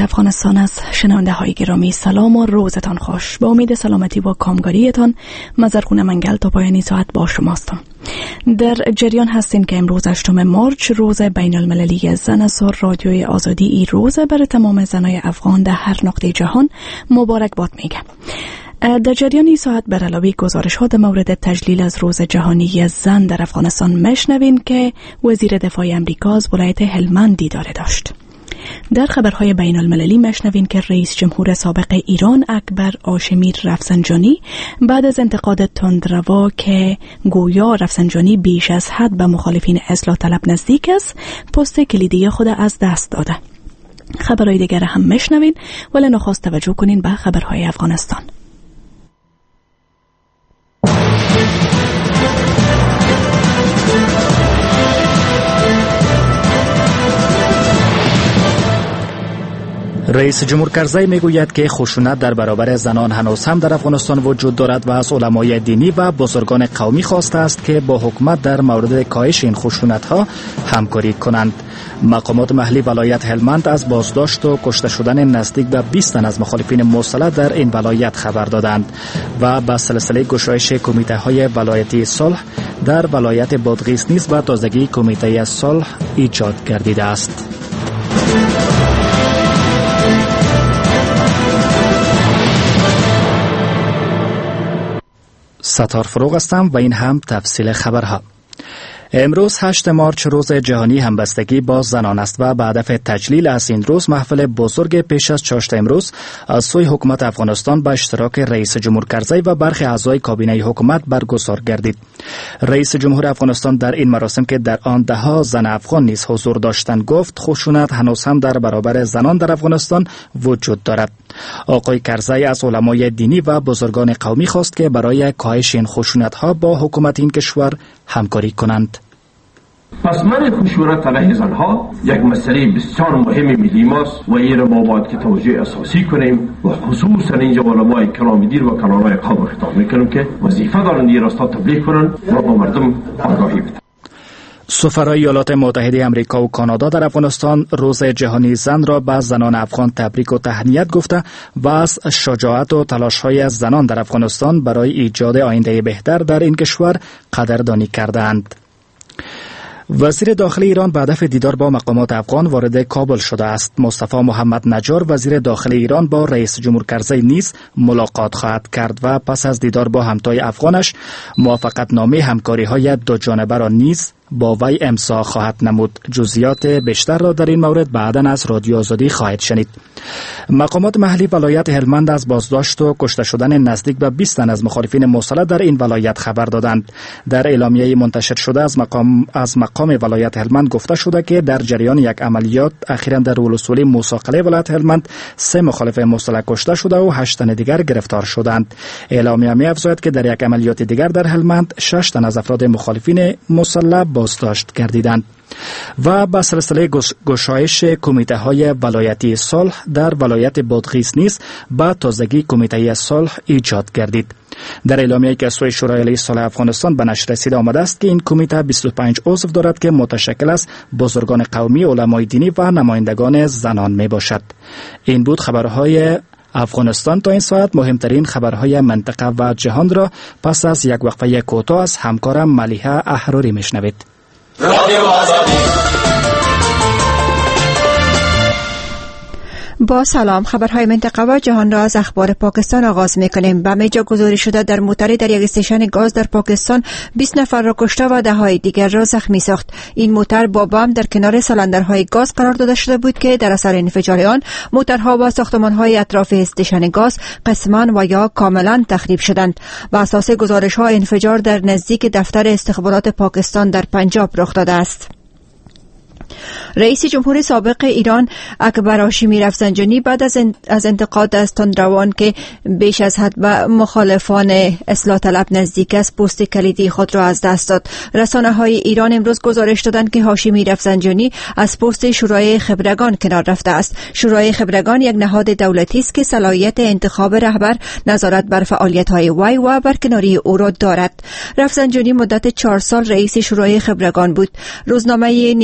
افغانستان است. شنونده های گرامی سلام و روزتان خوش. با امید سلامتی و کامگاریتان مزرخونه منگل تا پایانی ساعت با شماستم. در جریان هستین که امروز 8 مارچ روز بین المللی زن است و رادیوی آزادی این روز برای تمام زنای افغان در هر نقطه جهان مبارک باد میگه. در جریان این ساعت بر علاوه گزارش ها در مورد تجلیل از روز جهانی زن در افغانستان مشنوین که وزیر دفاع امریکا از ولایت هلمند دیدار داشت. در خبرهای بین المللی مشنوین که رئیس جمهور سابق ایران اکبر هاشمی رفسنجانی بعد از انتقاد تندروا که گویا رفسنجانی بیش از حد به مخالفین اصلاح طلب نزدیک است، پست کلیدی خود از دست داده. خبرهای دیگر هم مشنوین، ولی نخست توجه کنین به خبرهای افغانستان. رئیس جمهور کرزی میگوید که خشونت در برابر زنان هنوز هم در افغانستان وجود دارد و از علمای دینی و بزرگان قومی خواسته است که با حکومت در مورد کاهش این خشونت ها همکاری کنند. مقامات محلی ولایت هلمند از بازداشت و کشته شدن نزدیک به 20 تن از مخالفین مسلح در این ولایت خبر دادند و به سلسله گشایش کمیته های ولایتی صلح در ولایت بادغیس نیز به تازگی کمیته صلح ایجاد گردیده است. ستار فروغ هستم و این هم تفصیل خبرها. امروز 8 مارچ روز جهانی همبستگی با زنان است و به هدف تجلیل از این روز محفل بزرگ پیش از چاشت امروز از سوی حکومت افغانستان به اشتراک رئیس جمهور کرزی و برخی اعضای کابینه حکومت برگزار گردید. رئیس جمهور افغانستان در این مراسم که در آن ده‌ها زن افغان نیز حضور داشتند گفت خشونت هنوز هم در برابر زنان در افغانستان وجود دارد. آقای کرزی از علمای دینی و بزرگان قومی خواست که برای کاهش این خشونت‌ها با حکومت این کشور همکاری کنند. پس من خشونت علیه زنها یک مسئله بسیار مهم ملی ماست و این را ما باید که توجه اساسی کنیم و خصوصا اینجا علمای کرام دین و کلانای قوم خطاب میکنیم که وظیفه دارند این راستا تبلیغ کنند و با مردم آگاهی بدن. سفرای ایالات متحده آمریکا و کانادا در افغانستان روز جهانی زن را به زنان افغان تبریک و تهنیت گفته و از شجاعت و تلاش‌های زنان در افغانستان برای ایجاد آینده بهتر در این کشور قدردانی کردند. وزیر داخلی ایران به هدف دیدار با مقامات افغان وارد کابل شده است. مصطفی محمد نجار وزیر داخلی ایران با رئیس جمهور کرزی نیز ملاقات خواهد کرد و پس از دیدار با همتای افغانش موافقتنامه همکاری‌های دو جانبه را نیز با وی امضا خواهد نمود. جزئیات بیشتر را در این مورد بعداً از رادیو آزادی خواهید شنید. مقامات محلی ولایت هلمند از بازداشت و کشته شدن نزدیک به 20 تن از مخالفین مسلح در این ولایت خبر دادند. در اعلامیه منتشر شده از مقام ولایت هلمند گفته شده که در جریان یک عملیات اخیراً در ولسوالی موسی قلعه ولایت هلمند 3 مخالف مسلح کشته شده و 8 تن دیگر گرفتار شدند. اعلامیه می‌افزاید که در یک عملیات دیگر در هلمند 6 تن از افراد مخالفین مسلح بازداشت گردیدند. و به سلسله گشایش کمیته های ولایتی صلح در ولایت بادغیس نیز به تازگی کمیته صلح ایجاد گردید. در اعلامیه‌ای که از سوی شورای علیه صلح افغانستان به نشر رسیده آمده است که این کمیته 25 عضو دارد که متشکل از بزرگان قومی، علمای دینی و نمایندگان زنان می باشد. این بود خبرهای افغانستان تا این ساعت. مهمترین خبرهای منطقه و جهان را پس از یک وقفه کوتاه از همکارم ملیحه احراری میشنوید. رادیو آزادی. با سلام، خبرهای منطقه و جهان را از اخبار پاکستان آغاز می‌کنیم. به میجا گزارش شده در موتری در یک استیشن گاز در پاکستان 20 نفر را کشته و ده‌های دیگر را زخمی ساخت. این موتر با بم در کنار سالندرهای گاز قرار داده شده بود که در اثر انفجار آن موترها و ساختمان‌های اطراف استیشن گاز قسماً و یا کاملاً تخریب شدند. بر اساس گزارش‌ها انفجار در نزدیک دفتر استخبارات پاکستان در پنجاب رخ داده است. رئیس جمهور سابق ایران اکبر هاشمی رفسنجانی بعد از انتقاد از تندروان که بیش از حد به مخالفان اصلاح طلب نزدیک است پست کلیدی خود را از دست داد. رسانه‌های ایران امروز گزارش دادند که هاشمی رفسنجانی از پست شورای خبرگان کنار رفته است. شورای خبرگان یک نهاد دولتی است که صلاحیت انتخاب رهبر، نظارت بر فعالیت‌های وی و برکناری او را دارد. رفسنجانی مدت 4 سال رئیس شورای خبرگان بود. روزنامه نیمه رسمی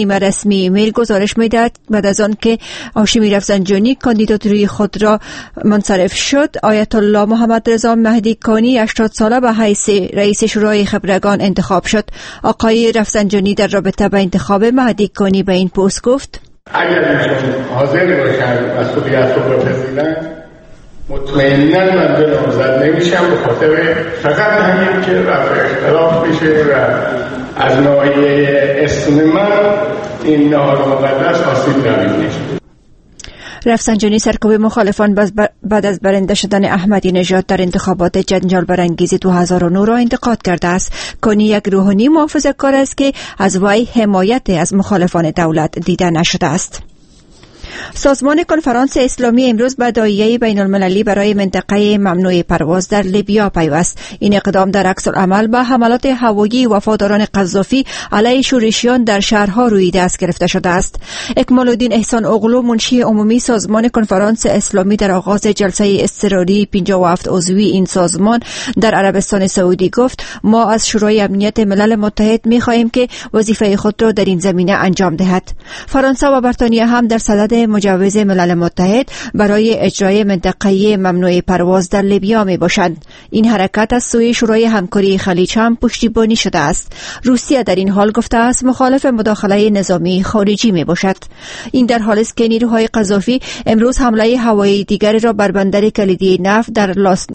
رسمی ایمیل گزارش می‌دهد بعد از آن که هاشمی رفسنجانی کاندیداتوری خود را منصرف شد، آیت الله محمد رضا مهدی کانی 80 ساله به حیث رئیس شورای خبرگان انتخاب شد. آقای رفسنجانی در رابطه با انتخاب مهدی کانی به این پست گفت: اگر ایشون حاضر باشن مسئولیت رو بپذیرن، مطمئناً من به نامزد نمیشم، به خاطر فقط همین که رفع اختلاف بشه و از ناحیه اسم من این نهاد مقدس آسیب نبینه. رفسنجانی سرکوب مخالفان بعد از برنده شدن احمدی نژاد در انتخابات جنجال برانگیز 2009 را انتقاد کرده است. کانی یک روحانی محافظه‌کار است که از وی حمایت از مخالفان دولت دیده نشده است. سازمان کنفرانس اسلامی امروز به داعیه بین المللی برای منطقه ممنوع پرواز در لیبیا پیوست. این اقدام در عکس العمل به حملات هوایی وفاداران قذافی علیه شورشیان در شهرها روی دست گرفته شده است. اکمال الدین احسان اغلو منشی عمومی سازمان کنفرانس اسلامی در آغاز جلسه اضطراری 57 عضوی این سازمان در عربستان سعودی گفت: ما از شورای امنیت ملل متحد می‌خواهیم که وظیفه خود را در این زمینه انجام دهد. فرانسه و بریتانیا هم در صدد مجوز ملل متحد برای اجرای منطقه ممنوع پرواز در لیبیا می باشند. این حرکت از سوی شورای همکاری خلیج هم پشتیبانی شده است. روسیه در این حال گفته است مخالف مداخله نظامی خارجی می باشد. این در حالی است که نیروهای قذافی امروز حمله هوایی دیگری را بر بندر کلیدی نفت در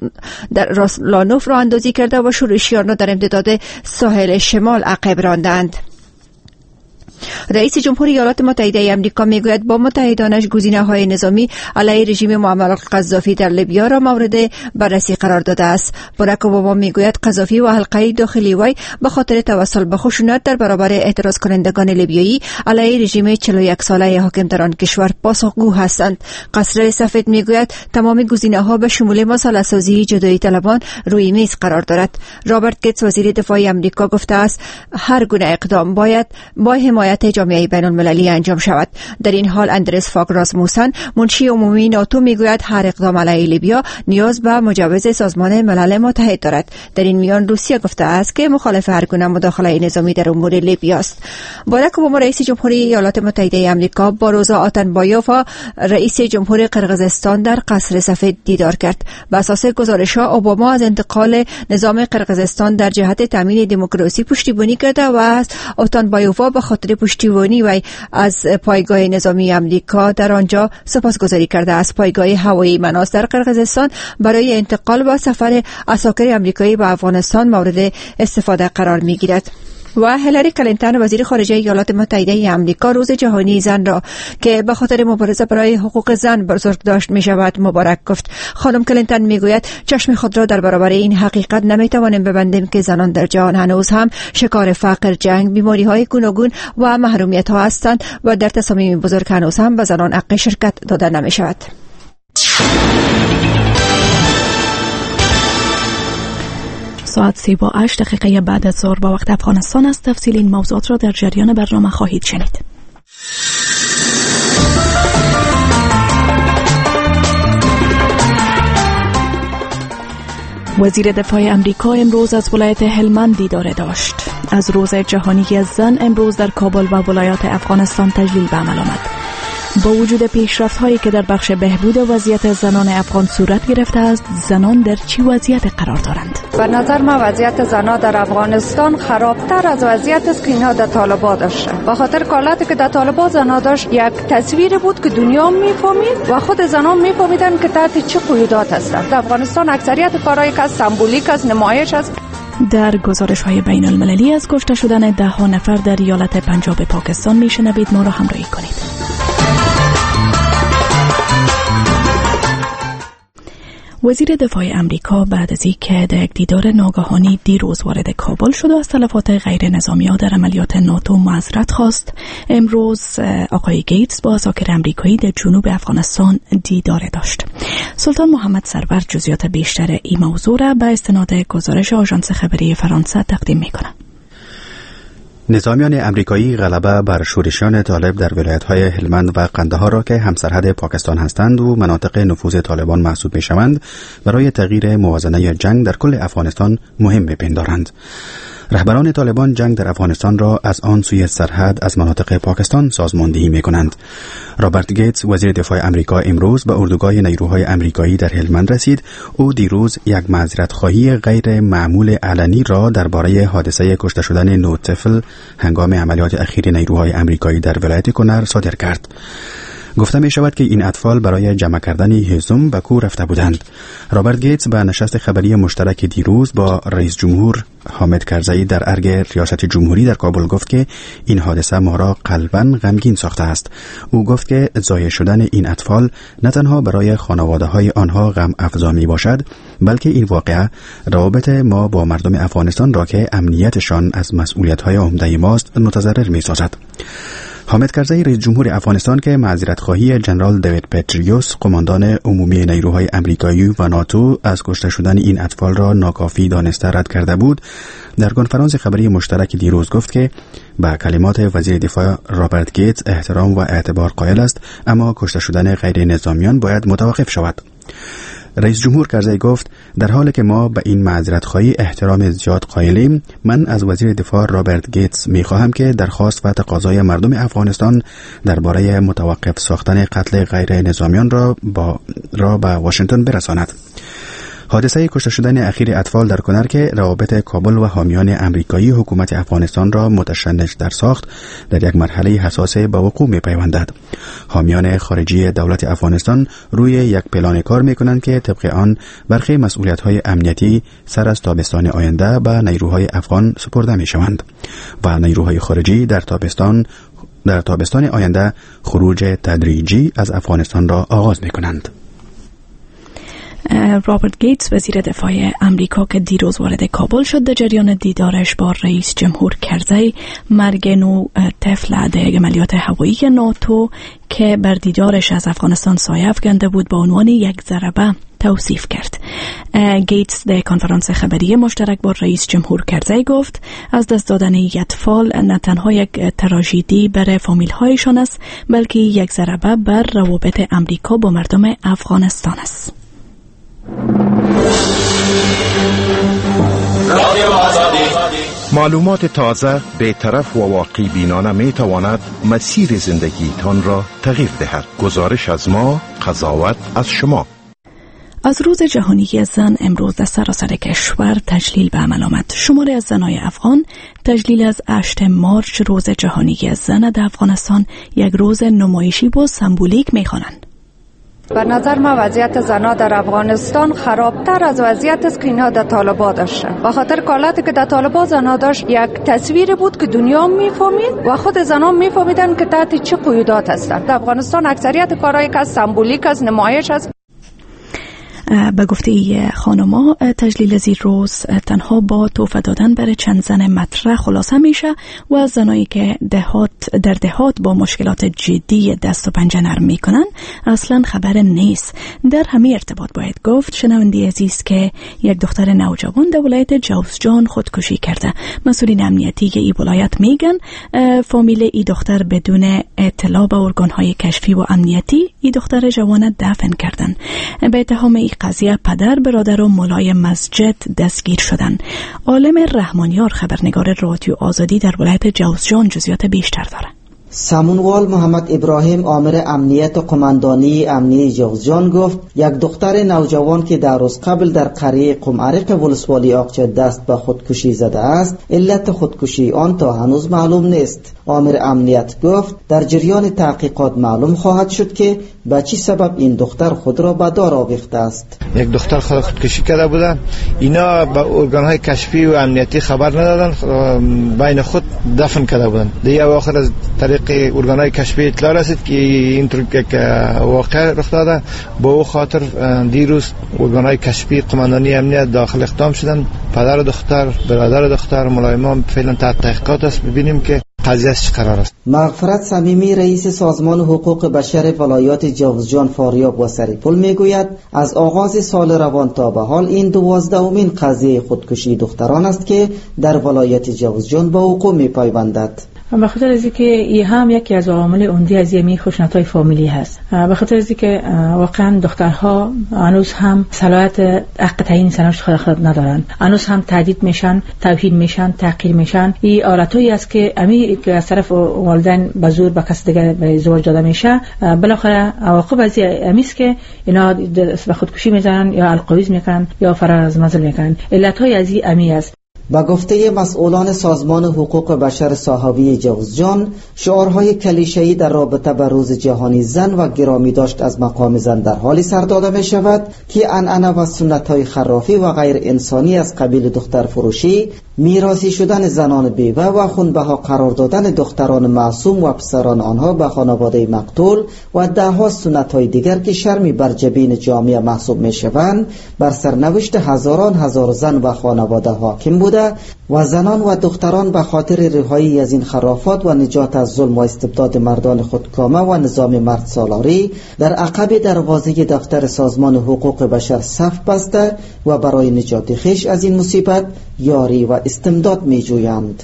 لانوف را اندازی کرده و شورشیان را در امتداد ساحل شمال عقب راندند. رئیس جمهوری ایالات متحده آمریکا میگوید با متحدانش گزینه‌های نظامی علیه رژیم معمر قذافی در لیبیا را مورد بررسی قرار داده است. باراک اوباما میگوید قذافی و حلقه داخلی وی به خاطر توسل به خشونت در برابر اعتراض کنندگان لیبیایی علیه رژیم 41 ساله حاکم در آن کشور پاسخگو هستند. قصر سفید میگوید تمام گزینه‌ها به شمول مسئله‌سازی جدایی طلبان روی میز قرار دارد. رابرت گیتس وزیر دفاع آمریکا گفته است هر گونه اقدام باید با حمایت جامعه بین المللی انجام شود. در این حال اندرس فاگ راسموسن منشی عمومی ناتو میگوید هر اقدام علیه لیبیا نیاز به مجوز سازمان ملل متحد دارد. در این میان روسیه گفته است که مخالف هر گونه مداخله نظامی در امور لیبیا است. باراک اوباما رئیس جمهوری ایالات متحده آمریکا با روزا آتنبایوف رئیس جمهور قرقیزستان در قصر سفید دیدار کرد. بر اساس گزارش‌ها اوباما از انتقال نظام قرقیزستان در جهت تامین دموکراسی پشتیبانی کرده و از آتنبایوف به خاطر پشتیبانی و از پایگاه نظامی آمریکا در آنجا سپاسگزاری کرده است. پایگاه هوایی مناس در قرقیزستان برای انتقال و سفر عساکر آمریکایی به افغانستان مورد استفاده قرار می‌گیرد. و هیلاری کلینتون وزیر خارجه ایالات متحده آمریکا روز جهانی زن را که به خاطر مبارزه برای حقوق زن بزرگداشت می شود مبارک گفت. خانم کلینتون می گوید چشم خود را در برابر این حقیقت نمی توانیم ببندیم که زنان در جهان هنوز هم شکار فقر، جنگ، بیماری های گوناگون و محرومیت ها هستند و در تصامیم بزرگ هنوز هم به زنان حق شرکت داده نمی شود. ساعت 3:08 بعد از ظهر با وقت افغانستان است. تفصیل این موضوعات را در جریان برنامه خواهید شنید. وزیر دفاع امریکا امروز از ولایت هلمند دیدار داشت. از روز جهانی زن امروز در کابل و ولایات افغانستان تجلیل به عمل آمد. با وجود پیشرفت‌هایی که در بخش بهبود وضعیت زنان افغان صورت گرفته است، زنان در چه وضعیت قرار دارند؟ به نظر ما وضعیت زنان در افغانستان خرابتر از وضعیت است که اینها در طالبان داشته. به خاطر کالاتی که در طالبان زنان داشت یک تصویری بود که دنیا میفهمید و خود زنان میفهمیدن که تحت چه قیودات هستند. در افغانستان اکثریت کارهای که سمبولیک است، نمایش است. در گزارش‌های بین المللی از کشته شدن 10 نفر در ایالت پنجاب پاکستان میشنوید. ما را همراهی کنید. وزیر دفاع امریکا بعد از اینکه در یک دیدار ناگهانی دیروز وارد کابل شد و از تلفات غیر نظامی‌ها در عملیات ناتو معذرت خواست، امروز آقای گیتس با عساکر امریکایی در جنوب افغانستان دیدار داشت. سلطان محمد سرور جزئیات بیشتر این موضوع را به استناد گزارش آژانس خبری فرانسه تقدیم می‌کند. نظامیان امریکایی غلبه بر شورشیان طالب در ولایت‌های هلمند و قندهار را که همسرحد پاکستان هستند و مناطق نفوذ طالبان محسوب می‌شوند برای تغییر موازنه جنگ در کل افغانستان مهم می‌پندارند. رهبران طالبان جنگ در افغانستان را از آن سوی سرحد از مناطق پاکستان سازماندهی می‌کنند. رابرت گیتس وزیر دفاع آمریکا امروز به اردوگاه نیروهای آمریکایی در هلمند رسید. او دیروز یک معذرت‌خواهی غیر معمول علنی را درباره حادثه کشته شدن 9 طفل هنگام عملیات اخیر نیروهای آمریکایی در ولایت کنر صادر کرد. گفته می شود که این اطفال برای جمع کردن هیزم به کو رفته بودند. رابرت گیتس به نشست خبری مشترک دیروز با رئیس جمهور حامد کرزی در ارگ ریاست جمهوری در کابل گفت که این حادثه ما را قلباً غمگین ساخته است. او گفت که ضایع شدن این اطفال نه تنها برای خانواده های آنها غم افزا می باشد، بلکه این واقعه روابط ما با مردم افغانستان را که امنیتشان از مسئولیت های عمده ماست متضرر می سازد. حامد کرزی رئیس جمهور افغانستان که معذرت‌خواهی جنرال دیوید پتریوس قماندان عمومی نیروهای آمریکایی و ناتو از کشته شدن این اطفال را ناکافی دانسته رد کرده بود، در کنفرانس خبری مشترک دیروز گفت که با کلمات وزیر دفاع رابرت گیتس احترام و اعتبار قائل است، اما کشته شدن غیر نظامیان باید متوقف شود. رئیس جمهور کرزی گفت در حالی که ما به این معذرت‌خواهی احترام زیاد قائلیم، من از وزیر دفاع رابرت گیتس می‌خواهم که درخواست و تقاضای مردم افغانستان درباره متوقف ساختن قتل غیر نظامیان را به واشنگتن برساند. حادثه کشته شدن اخیر اطفال در کنر که روابط کابل و حامیان آمریکایی حکومت افغانستان را متشنج در ساخت، در یک مرحله حساس به وقوع می‌پیوندد. حامیان خارجی دولت افغانستان روی یک پلان کار می‌کنند که طبق آن برخی مسئولیت‌های امنیتی سر از تابستان آینده به نیروهای افغان سپرده می‌شوند و نیروهای خارجی در تابستان آینده خروج تدریجی از افغانستان را آغاز می‌کنند. رابرت گیتس وزیر دفاع امریکا که دیروز وارد کابل شد، در جریان دیدارش با رئیس جمهور کرزی مرگ 9 طفل در عملیات هوایی ناتو که بر دیدارش از افغانستان سایه افکنده بود با عنوان یک ضربه توصیف کرد. گیتس در کنفرانس خبری مشترک با رئیس جمهور کرزی گفت از دست دادن یک اطفال نه تنها یک تراژدی بر فامیل‌هایشان است، بلکه یک ضربه بر روابط امریکا با مردم افغانستان است. معلومات تازه، بی‌طرف و واقعی بینانه می تواند مسیر زندگی تان را تغییر دهد. گزارش از ما، قضاوت از شما. از روز جهانی زن امروز در سراسر کشور تجلیل به عمل آمد. شماری از زنای افغان تجلیل از 8 مارچ روز جهانی زن در افغانستان یک روز نمایشی و سمبولیک می خوانند. به نظر ما وضعیت زنها در افغانستان خرابتر از وضعیت است که اینها در طالبان داشتن. به خاطر کالاتی که در طالبان زنها داشت یک تصویر بود که دنیا میفهمید و خود زنها میفهمیدن که تحت چه قیودات هستند. در افغانستان اکثریت کارهایی که سمبولیک از نمایش است. به گفته خانما تجلیل از این روز تنها با تحفه دادن برای چند زن مطرح خلاصه میشه و زنایی که در دهات با مشکلات جدی دست و پنجه نرم میکنن اصلا خبر نیست. در همین ارتباط باید گفت شنونده عزیز که یک دختر نوجوان در ولایت جوزجان خودکشی کرده. مسئولین امنیتی ای ولایت میگن فامیل ای دختر بدون اطلاع به ارگانهای کشفی و امنیتی ای دختر جوان دفن کردن. به اتهام ای قضیه پدر، برادر و مولای مسجد دستگیر شدن. عالم رحمانیار خبرنگار رادیو آزادی در ولایت جوزجان جزئیات بیشتر داره. سامونوال محمد ابراهیم آمر امنیت قماندانی امنیه جوزجان گفت یک دختر نوجوان که در روز قبل در قریه قمعرق ولسوالی آقچه دست به خودکشی زده است، علت خودکشی آن تا هنوز معلوم نیست. آمر امنیت گفت در جریان تحقیقات معلوم خواهد شد که به چه سبب این دختر خود را به دار آویخته است. یک دختر خودکشی کرده بودن، اینا به ارگانهای کشفی و امنیتی خبر ندادن، بین خود دفن کرده بودن. دیگه آخر از طریق ارگانهای کشفی اطلاع رسید که اینطور که واقع رخ داده. با او خاطر دیروز ارگانهای کشفی قماندانی امنیت داخل اقدام شدن. پدر دختر، برادر دختر، ملایمان فعلا تحت تحقیقات است. ببینیم که قضیه چه قرار است. مغفرت صمیمی رئیس سازمان حقوق بشر ولایات جوزجان فاریاب و سریپل میگوید از آغاز سال روان تا به حال این 12مین قضیه خودکشی دختران است که در ولایت جوزجان به وقوع میپیوندد. به خاطر از اینکه این هم یکی از عوامل عمده از یمی خشونت‌های فامیلی هست. به خاطر از اینکه واقعا دخترها هنوز هم صلاحیت حق تعیین سرنوشت خود ندارن، هنوز هم تهدید میشن، توهین میشن، تحقیر میشن. این حالتایی است که امی که از طرف والدین به زور به کس دیگه به ازدواج داده میشه، بالاخره عواقب از امی است که اینا به خودکشی میزنن یا القویز میکنن یا فرار از منزل میکنن. علتهای از این امی است. با گفته مسئولان سازمان حقوق بشر صحابی جوزجان، شعارهای کلیشه‌ای در رابطه با روز جهانی زن و گرامی داشت از مقام زن در حالی سر داده می شود که عنعنه و سنت‌های خرافی و غیر انسانی از قبیل دختر فروشی، میراثی شدن زنان بیوه و خونبها قرار دادن دختران معصوم و پسران آنها به خانواده مقتول و دهها سنت‌های دیگر که شرمی بر جبین جامعه محسوب می شوند، بر سرنوشت هزاران هزار زن و خانواده حاکم بوده و زنان و دختران به خاطر رهایی از این خرافات و نجات از ظلم و استبداد مردان خودکامه و نظام مرد سالاری در عقب دروازه دفتر سازمان حقوق بشر صف بسته و برای نجات خویش از این مصیبت یاری و استمداد می جویند.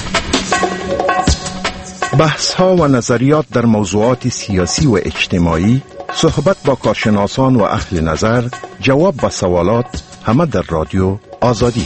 بحث ها و نظریات در موضوعات سیاسی و اجتماعی، صحبت با کارشناسان و اهل نظر، جواب به سوالات، همه در رادیو آزادی.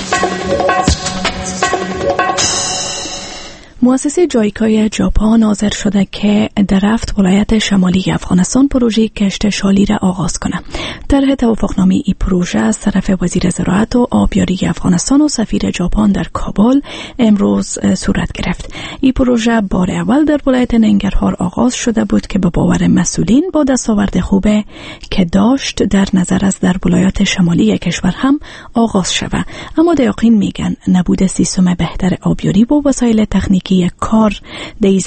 مؤسسه جایکای ژاپن حاضر شده که در 7 ولایت شمالی افغانستان پروژه کشت شالی را آغاز کنه. طرح توافقنامه این پروژه از طرف وزیر زراعت و آبیاری افغانستان و سفیر ژاپن در کابل امروز صورت گرفت. این پروژه بار اول در ولایت ننگرهار آغاز شده بود که به باور مسئولین با دستاورد خوبه که داشت در نظر از در ولایت شمالی کشور هم آغاز شده. اما دقیقین میگن نبود سیستم بهتر آبیاری با وسایل تکنیکی کار در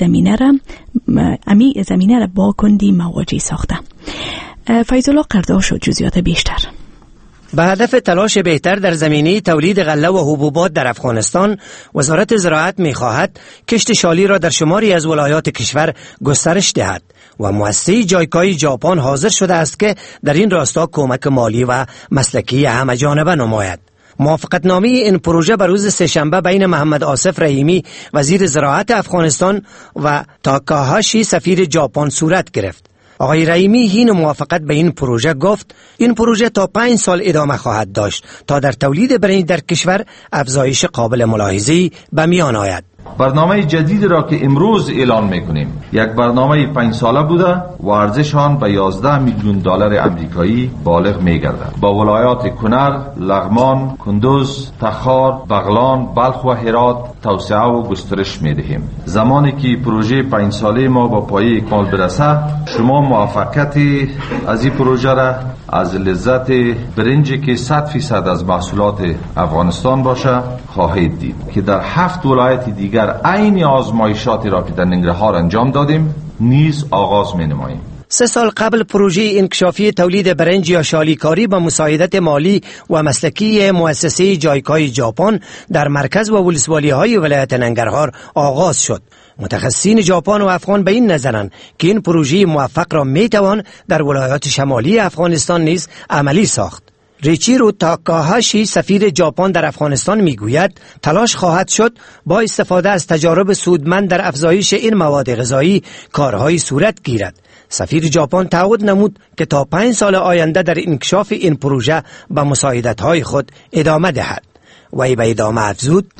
زمینه را با کندی مواجه ساخته. فیض‌الله قرداش و جزئیات بیشتر. به هدف تلاش بهتر در زمینه تولید غله و حبوبات در افغانستان، وزارت زراعت می‌خواهد کشت شالی را در شماری از ولایات کشور گسترش دهد و مؤسسه جایکای ژاپن حاضر شده است که در این راستا کمک مالی و مسلکی همه‌جانبه نماید. موافقتنامه این پروژه بر روز سه‌شنبه بین محمد آصف رحیمی وزیر زراعت افغانستان و تاکاهاشی سفیر ژاپن صورت گرفت. آقای رحیمی این موافقت به این پروژه گفت این پروژه تا 5 سال ادامه خواهد داشت تا در تولید برنج در کشور افزایش قابل ملاحظه‌ای به میان آید. برنامه جدید را که امروز اعلان میکنیم یک برنامه 5 ساله بوده و ارزش آن به 11 میلیون دلار آمریکایی بالغ میگردد. با ولایات کنر، لغمان، کندوز، تخار، بغلان، بلخ و هرات توسعه و گسترش میدهیم. زمانی که پروژه 5 ساله ما با پایه اکمال برسه، شما موفقیت از این پروژه را از لذت برنجی که 100% از محصولات افغانستان باشه خواهید دید که در 7 ولایت دیگر عین آزمایشاتی را که در ننگرهار انجام دادیم نیز آغاز می‌نماییم. 3 سال قبل پروژه انکشافی تولید برنج یا شالیکاری با مساعدت مالی و مسلکی مؤسسه جایکای ژاپن در مرکز و ولسوالی‌های ولایت ننگرهار آغاز شد. متخصصین ژاپن و افغان به این نظرند که این پروژه موفق را میتوان در ولایات شمالی افغانستان نیز عملی ساخت. ریچیرو تاکاهاشی سفیر ژاپن در افغانستان میگوید تلاش خواهد شد با استفاده از تجارب سودمند در افزایش این مواد غذایی کارهای صورت گیرد. سفیر ژاپن تعهد نمود که تا 5 سال آینده در انکشاف این پروژه به مساعدت‌های خود ادامه دهد. و ای به ادامه افزود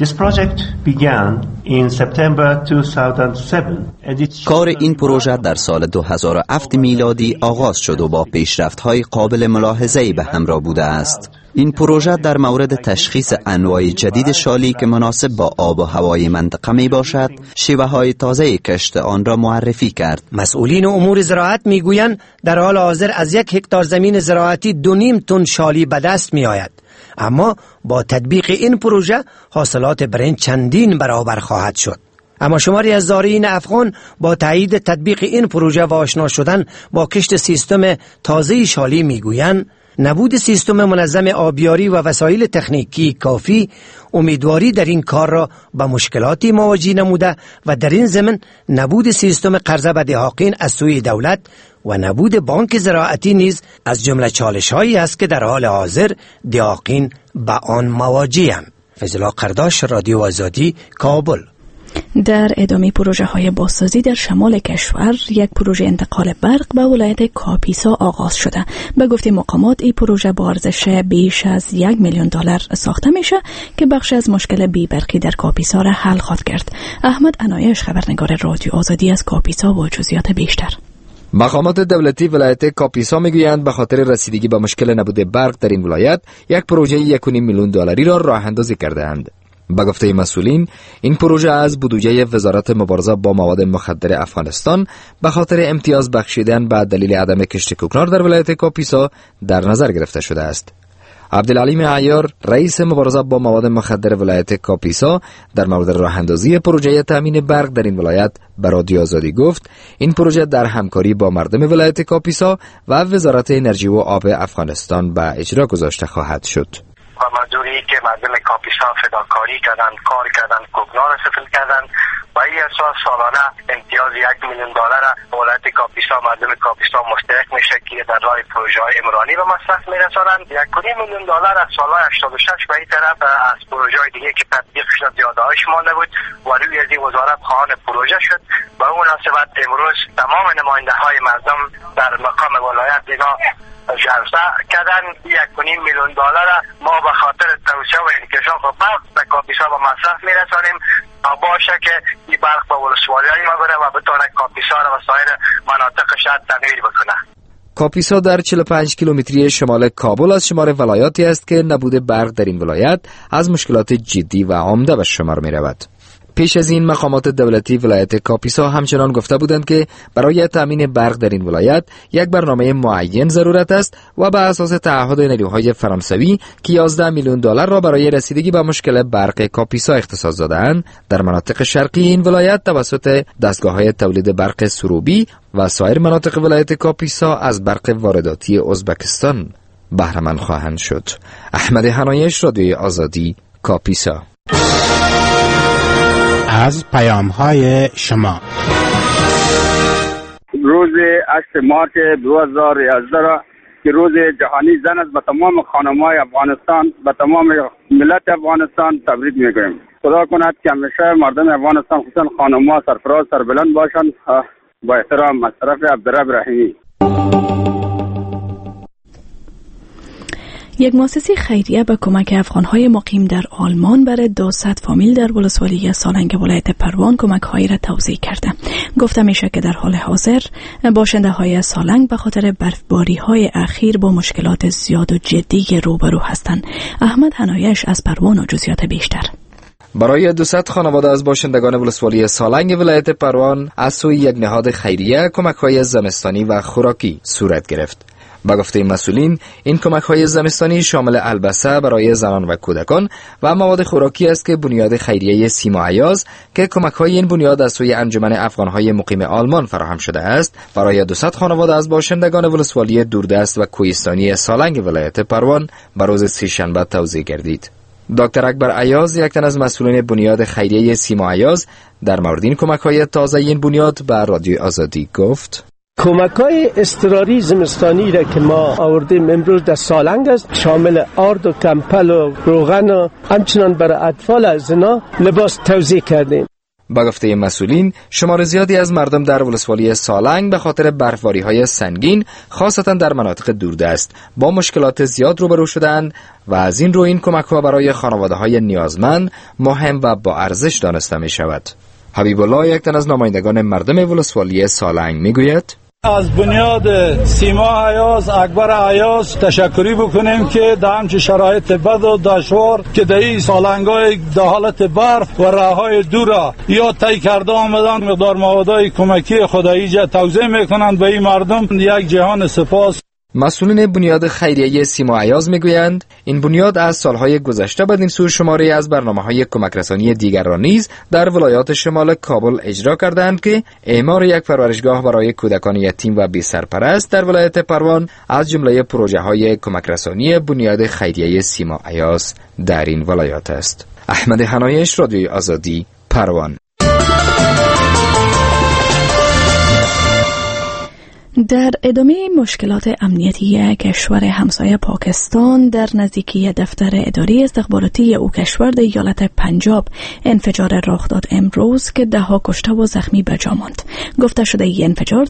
کار این پروژه در سال 2007 میلادی آغاز شد و با پیشرفت‌های قابل ملاحظه‌ای به همراه بوده است. این پروژه در مورد تشخیص انواع جدید شالی که مناسب با آب و هوای منطقه می باشد، شیوه‌های تازه کشت آن را معرفی کرد. مسئولین امور زراعت میگویند در حال حاضر از 1 هکتار زمین زراعتی 2.5 تن شالی به دست می آید. اما با تطبیق این پروژه حاصلات برنج چندین برابر خواهد شد. اما شماری از زارعین افغان با تایید تطبیق این پروژه و آشنا شدن با کشت سیستم تازه شالی میگویند نبود سیستم منظم آبیاری و وسایل تکنیکی کافی امیدواری در این کار را به مشکلاتی مواجه نموده و در این ضمن نبود سیستم قرضه به دهاقین از سوی دولت و نبود بانک زراعتی نیز از جمله چالش‌هایی است که در حال حاضر دهاقین به آن مواجه‌اند. فیض‌الله قرداش، رادیو آزادی، کابل. در ادامه پروژه های بازسازی در شمال کشور، یک پروژه انتقال برق به ولایت کاپیسا آغاز شده. به گفته مقامات این پروژه با ارزش بیش از $1 میلیون ساخته میشه که بخش از مشکل بی برقی در کاپیسا را حل خواهد کرد. احمد عنایش، خبرنگار رادیو آزادی از کاپیسا، با جزئیات بیشتر. مقامات دولتی ولایت کاپیسا میگویند به خاطر رسیدگی به مشکل نبود برق در این ولایت یک پروژه $1.5 میلیون را راه اندازی کرده‌اند. به گفته مسئولین، این پروژه از بودجه وزارت مبارزه با مواد مخدر افغانستان به خاطر امتیاز بخشیدن به دلیل عدم کشت کوکنار در ولایت کاپیسا در نظر گرفته شده است. عبدالعلیم عیار، رئیس مبارزه با مواد مخدر ولایت کاپیسا، در مورد راه اندازی پروژه تامین برق در این ولایت به رادیو آزادی گفت این پروژه در همکاری با مردم ولایت کاپیسا و وزارت انرژی و آب افغانستان به اجرا گذاشته خواهد شد. و مزدوری که مردم کاپیسا فداکاری کردن، کار کردن، کوکنار سفل کردن و این اساس سالانه امتیاز $1 میلیون ولایت کاپیسا، مردم کاپیسا مستحق میشه که در راه پروژه های عمرانی به مصرف میرسانند. $1.5 میلیون از سالهای 86 به این طرف از پروژه های دیگه که تطبیقش یادداشت مانده بود و روی از این وزارت خواهان پروژه شد. به اون مناسبت امروز تمام نماینده های مردم در مقام ولایت اینا جلسه کردن. $1.5 میلیون ما به خاطر توسعه و انکشاف برق به کاپیسا به مصرف میرسانیم تا باشه که این برق به ولسوالی‌های ما بره و بتونه کاپیسا را و سایر مناطق شهر تغییر بکنه. کاپیسا در 45 کیلومتری شمال کابل از شمار ولایاتی است که نبود برق در این ولایت از مشکلات جدی و عمده به شمار می رود. پیش از این مقامات دولتی ولایت کاپیسا همچنان گفته بودند که برای تامین برق در این ولایت یک برنامه معین ضرورت است و به اساس تعهد نیروهای فرانسوی که $11 میلیون را برای رسیدگی به مشکل برق کاپیسا اختصاص داده‌اند، در مناطق شرقی این ولایت توسط دستگاه‌های تولید برق سروبی و سایر مناطق ولایت کاپیسا از برق وارداتی ازبکستان بهره مند خواهند شد. احمد عنایش، رادیوی آزادی، کاپیسا. از پیام‌های شما. روز 8 مارس 2011 را که روز جهانی زن است، به تمام خانم‌های افغانستان، به تمام ملت افغانستان تبریک می‌گویم. خدا کند که همیشه مردم افغانستان خصوصا خانم‌ها سرفراز سربلند باشند. با احترام، از طرف عبدالرب رحیمی. یک مؤسسه خیریه به کمک افغان‌های مقیم در آلمان برای 200 فامیل در ولسوالی سالنگ ولایت پروان کمک‌هایی را توزیع کرده. گفته میشه که در حال حاضر باشنده‌های سالنگ به خاطر برفباری‌های اخیر با مشکلات زیاد و جدی روبرو هستند. احمد عنایش از پروان و جزئیات بیشتر. برای 200 خانواده از باشندگان ولسوالی سالنگ ولایت پروان از سوی یک نهاد خیریه کمک‌های زمستانی و خوراکی صورت گرفت. با گفته مسئولین، این کمک‌های زمستانی شامل البسه برای زنان و کودکان و مواد خوراکی است که بنیاد خیریه سیما ایاز که کمک‌های این بنیاد از سوی انجمن افغان‌های مقیم آلمان فراهم شده است، برای 200 خانواده از باشندگان ولسوالی دوردست و کوهستانی سالنگ ولایت پروان به روز سه‌شنبه توزیع گردید. دکتر اکبر ایاز، یک تن از مسئولین بنیاد خیریه سیما ایاز، در مورد این کمک‌های تازه این بنیاد به رادیو آزادی گفت: کمک‌های اضطراری زمستانی را که ما آوردیم امروز در سالنگ است، شامل آرد و کمپل و روغن و همچنان برای اطفال زنا لباس توزیع کردیم. با گفته مسئولین، شمار زیادی از مردم در ولسوالی سالنگ به خاطر برفباری‌های سنگین، خاصتا در مناطق دوردست، با مشکلات زیاد روبرو شدند و از این رو این کمک‌ها برای خانواده‌های نیازمند مهم و با ارزش دانسته می‌شود. حبیب الله، یک تن از نمایندگان مردم ولسوالی سالنگ، می‌گوید: از بنیاد سیما ایاز، اکبر ایاز تشکری بکنیم که در همچه شرایط بد و دشوار که در این سالنگای در حالت برف و راههای دور یا طی کرده آمدن مقدار موادهای کمکی خدایی توزیع میکنند به این مردم، یک جهان سپاس. مسئولین بنیاد خیریه سیما ایاز میگویند این بنیاد از سالهای گذشته بدین سو شماری از برنامه‌های کمکرسانی دیگر را نیز در ولایات شمال کابل اجرا کردند که اعمار یک پرورشگاه برای کودکان یتیم و بی سرپرست در ولایت پروان از جمله پروژه‌های کمکرسانی بنیاد خیریه سیما ایاز در این ولایات است. احمد عنایش، رادیوی آزادی، پروان. در ادامه مشکلات امنیتی کشور همسایه پاکستان، در نزدیکی دفتر اداری استخباراتی او کشور در ایالت پنجاب انفجار رخ داد امروز که 10 کشته و زخمی به جا ماند. گفته شده این انفجار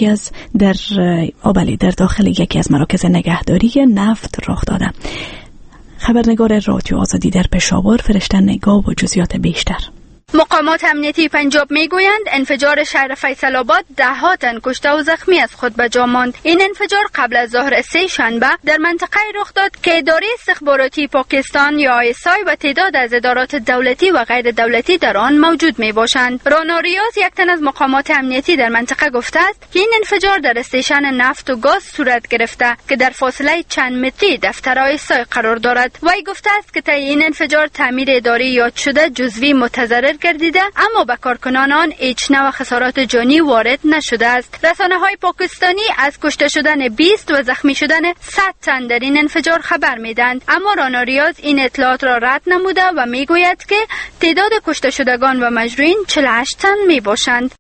در داخل یکی از مراکز نگهداری نفت رخ داده. خبرنگار رادیو آزادی در پشاور فرشته نگاه و جزئیات بیشتر. مقامات امنیتی پنجاب میگویند انفجار شهر فیصل آباد 10 تن کشته و زخمی از خود به جا ماند. این انفجار قبل از ظهر 3 شنبه در منطقه رخ داد که اداره استخباراتی پاکستان یا ISI و تعداد از ادارات دولتی و غیر دولتی در آن موجود می باشند. رانا ریاض، یک تن از مقامات امنیتی در منطقه، گفته است که این انفجار در استیشن نفت و گاز صورت گرفته که در فاصله چند متری دفتر ISI قرار دارد. وی گفته است که طی این انفجار تعمیر اداری یاد شده جزوی متضرر گردیده، اما به کارکنان آن هیچ نوع خسارات جانی وارد نشده است. رسانه‌های پاکستانی از کشته شدن 20 و زخمی شدن 100 تن در این انفجار خبر میدند، اما رانا ریاض این اطلاعات را رد نموده و میگوید که تعداد کشته شدگان و مجروحین 48 تن می باشند.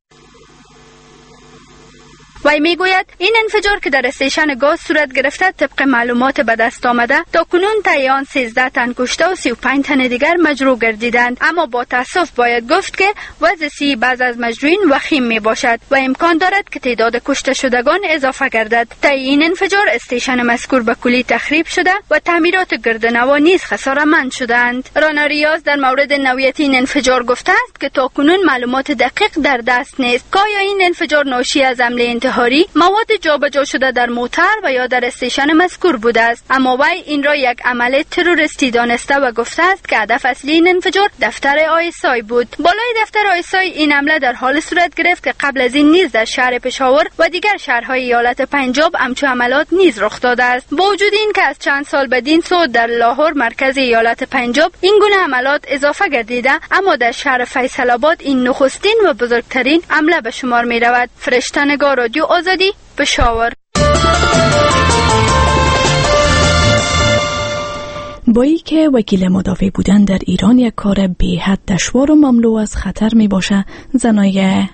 وی میگوید این انفجار که در استیشن گاز صورت گرفته طبق معلومات به دست آمده تاکنون طی آن 13 تن کشته و 35 تن دیگر مجروح گردیدند، اما با تاسف باید گفت که وضع صحی بعض از مجروحین وخیم می باشد و امکان دارد که تعداد کشته شدگان اضافه گردد. طی این انفجار استیشن مذکور به کلی تخریب شده و تعمیرات گردنوا نیز خساره‌مند شدند. رانا ریاض در مورد نوعیت این انفجار گفته است که تاکنون معلومات دقیق در دست نیست که آیا این انفجار ناشی از حمله مواد جابجا شده در موتر و یا در استیشن مذکور بوده است، اما وی این را یک عمل تروریستی دانسته و گفته است که هدف اصلی این انفجار دفتر ISI بود. بالای دفتر ISI این حمله در حال صورت گرفت که قبل از این نیز در شهر پشاور و دیگر شهرهای ایالت پنجاب همچون عملات نیز رخ داده است. با وجود این که از چند سال بدین سو در لاهور مرکز ایالت پنجاب این گونه عملات اضافه گردیده، اما در شهر فیصل آباد این نخستین و بزرگترین حمله به شمار می رود. فرشته نگار، رادیو آزادی، پشاور. با ای که وکیل مدافع بودن در ایران یک کار بی‌حد دشوار و مملو از خطر می باشه، زنای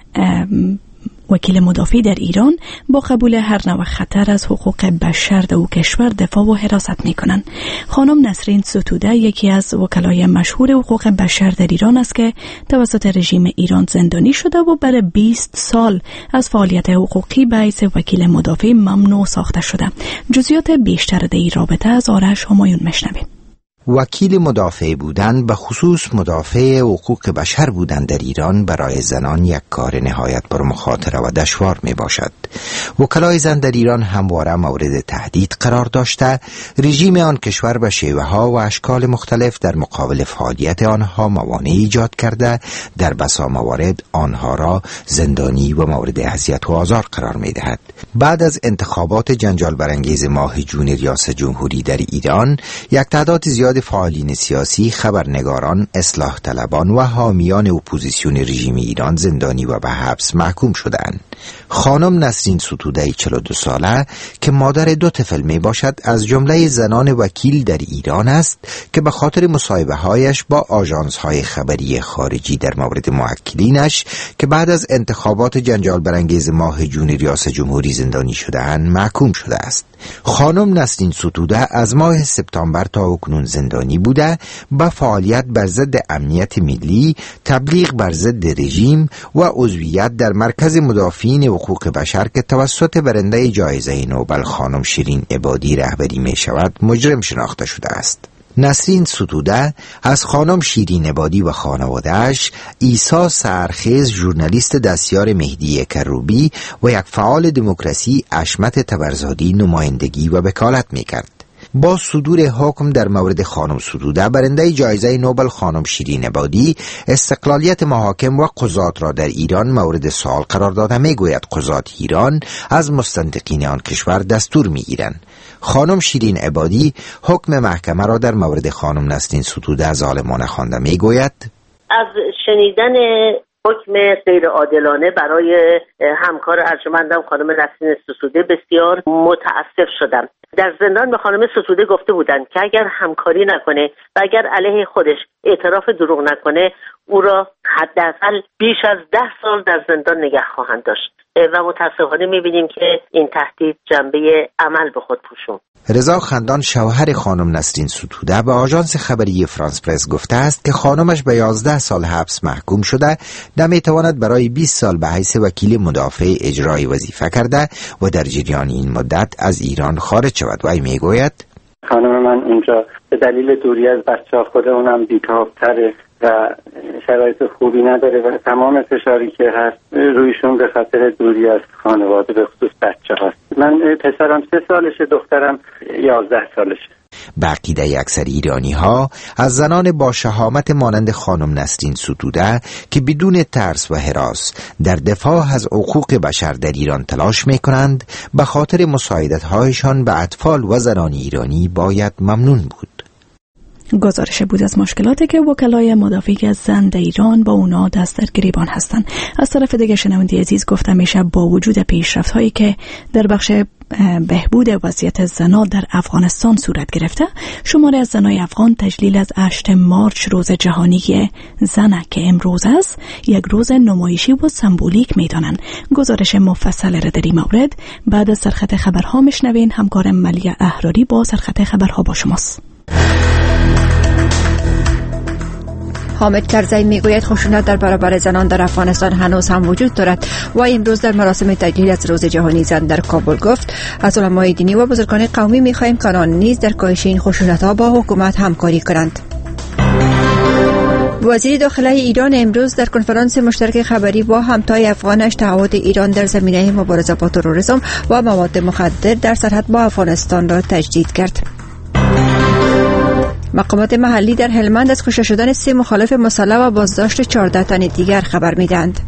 وکیل مدافع در ایران با قبول هر نوع خطر از حقوق بشر در او کشور دفاع و حراست می کنند. خانم نسرین ستوده یکی از وکلای مشهور حقوق بشر در ایران است که توسط رژیم ایران زندانی شده و برای 20 سال از فعالیت حقوقی به حیث وکیل مدافع ممنوع ساخته شده. جزئیات بیشتر در این رابطه از آرش همایون میشنویم. وکیل مدافع بودن، به خصوص مدافع حقوق بشر بودن در ایران برای زنان یک کار نهایت پرمخاطره و دشوار می باشد. وکلای زن در ایران همواره مورد تهدید قرار داشته، رژیم آن کشور به شیوه ها و اشکال مختلف در مقابل فعالیت آنها موانع ایجاد کرده، در بسا موارد آنها را زندانی و مورد اذیت و آزار قرار می دهد. بعد از انتخابات جنجال برانگیز ماه جون ریاست جمهوری در ایران، یک تعداد زیاد فعالین سیاسی، خبرنگاران، اصلاح طلبان و حامیان اپوزیسیون رژیم ایران زندانی و به حبس محکوم شدند. خانم نسرین ستوده 42 ساله که مادر 2 طفل می باشد از جمله زنان وکیل در ایران است که به خاطر مصاحبه هایش با آژانس های خبری خارجی در مورد موکلینش که بعد از انتخابات جنجال برانگیز ماه جون ریاست جمهوری زندانی شده‌اند محکوم شده است. خانم نسرین ستوده از ماه سپتامبر تا اکنون زندانی بوده، با فعالیت بر ضد امنیت ملی، تبلیغ بر ضد رژیم و عضویت در مرکز مدافعین حقوق بشر که توسط برنده جایزه نوبل خانم شیرین عبادی رهبری می شود مجرم شناخته شده است. نسرین ستوده از خانم شیرین عبادی و خانواده‌اش، عیسی سرخیز ژورنالیست دستیار مهدی کروبی و یک فعال دموکراسی اشمت تبرزادی نمایندگی و وکالت می‌کرد. با صدور حکم در مورد خانم ستوده، برنده جایزه نوبل خانم شیرین عبادی استقلالیت محاکم و قضات را در ایران مورد سوال قرار داده میگوید قضات ایران از مستنطقین آن کشور دستور میگیرند. خانم شیرین عبادی حکم محکمه را در مورد خانم نسرین ستوده ظالمانه خوانده میگوید از شنیدن حکم غیر عادلانه برای همکار ارجمندم خانم نسرین ستوده بسیار متاسف شدم. در زندان به خانم ستوده گفته بودند که اگر همکاری نکنه و اگر علیه خودش اعتراف دروغ نکنه او را حداقل بیش از 10 سال در زندان نگه خواهند داشت. و متاسفانه میبینیم که این تهدید جنبه عمل به خود پوشون. رضا خندان شوهر خانم نسرین ستوده به آژانس خبری فرانس پرس گفته است که خانمش به 11 سال حبس محکوم شده، نمیتواند برای 20 سال به حیث وکیل مدافع اجرایی وظیفه کرده و در جریان این مدت از ایران خارج شود. وی میگوید خانم من اینجا به دلیل دوری از بچه‌ها خود اونم بی‌تاب‌تره و شرایط خوبی نداره و تمام فشاری که هست رویشون به خاطر دوری از خانواده به خصوص بچه هست. من پسرم 3 سالشه، دخترم 11 سالشه. به عقیده اکثر ایرانی ها از زنان با شهامت مانند خانم نسرین ستوده که بدون ترس و هراس در دفاع از حقوق بشر در ایران تلاش می کنند به خاطر مساعدت هایشان به اطفال و زنان ایرانی باید ممنون بود. گزارش بود از مشکلاتی که وکلای مدافع از زن در ایران با اونا دست در گریبان هستند. از طرف دیگه شنونده عزیز گفته میشه با وجود پیشرفت هایی که در بخش بهبود وضعیت زنان در افغانستان صورت گرفته، شماری از زنای افغان تجلیل از 8 مارچ روز جهانی زن که امروز است یک روز نمایشی و سمبولیک میدانند. گزارش مفصل را در این مورد بعد از سرخط خبرها میشنوین. همکارم ملیه احراری با سرخط خبرها با شماست. حامد کرزی میگوید خشونت در برابر زنان در افغانستان هنوز هم وجود دارد و امروز در مراسم تجلیل از روز جهانی زن در کابل گفت از علمای دینی و بزرگان قومی میخواهیم که آنان نیز در کاهش این خشونت‌ها با حکومت همکاری کنند. وزیر داخله ایران امروز در کنفرانس مشترک خبری با همتای افغانش تعهد ایران در زمینه مبارزه با تروریسم و مواد مخدر در سرحد با افغانستان را تجدید کرد. مقامات محلی در هلمند از کشته شدن 3 مخالف مسلح و بازداشت 14 تن دیگر خبر میدهند.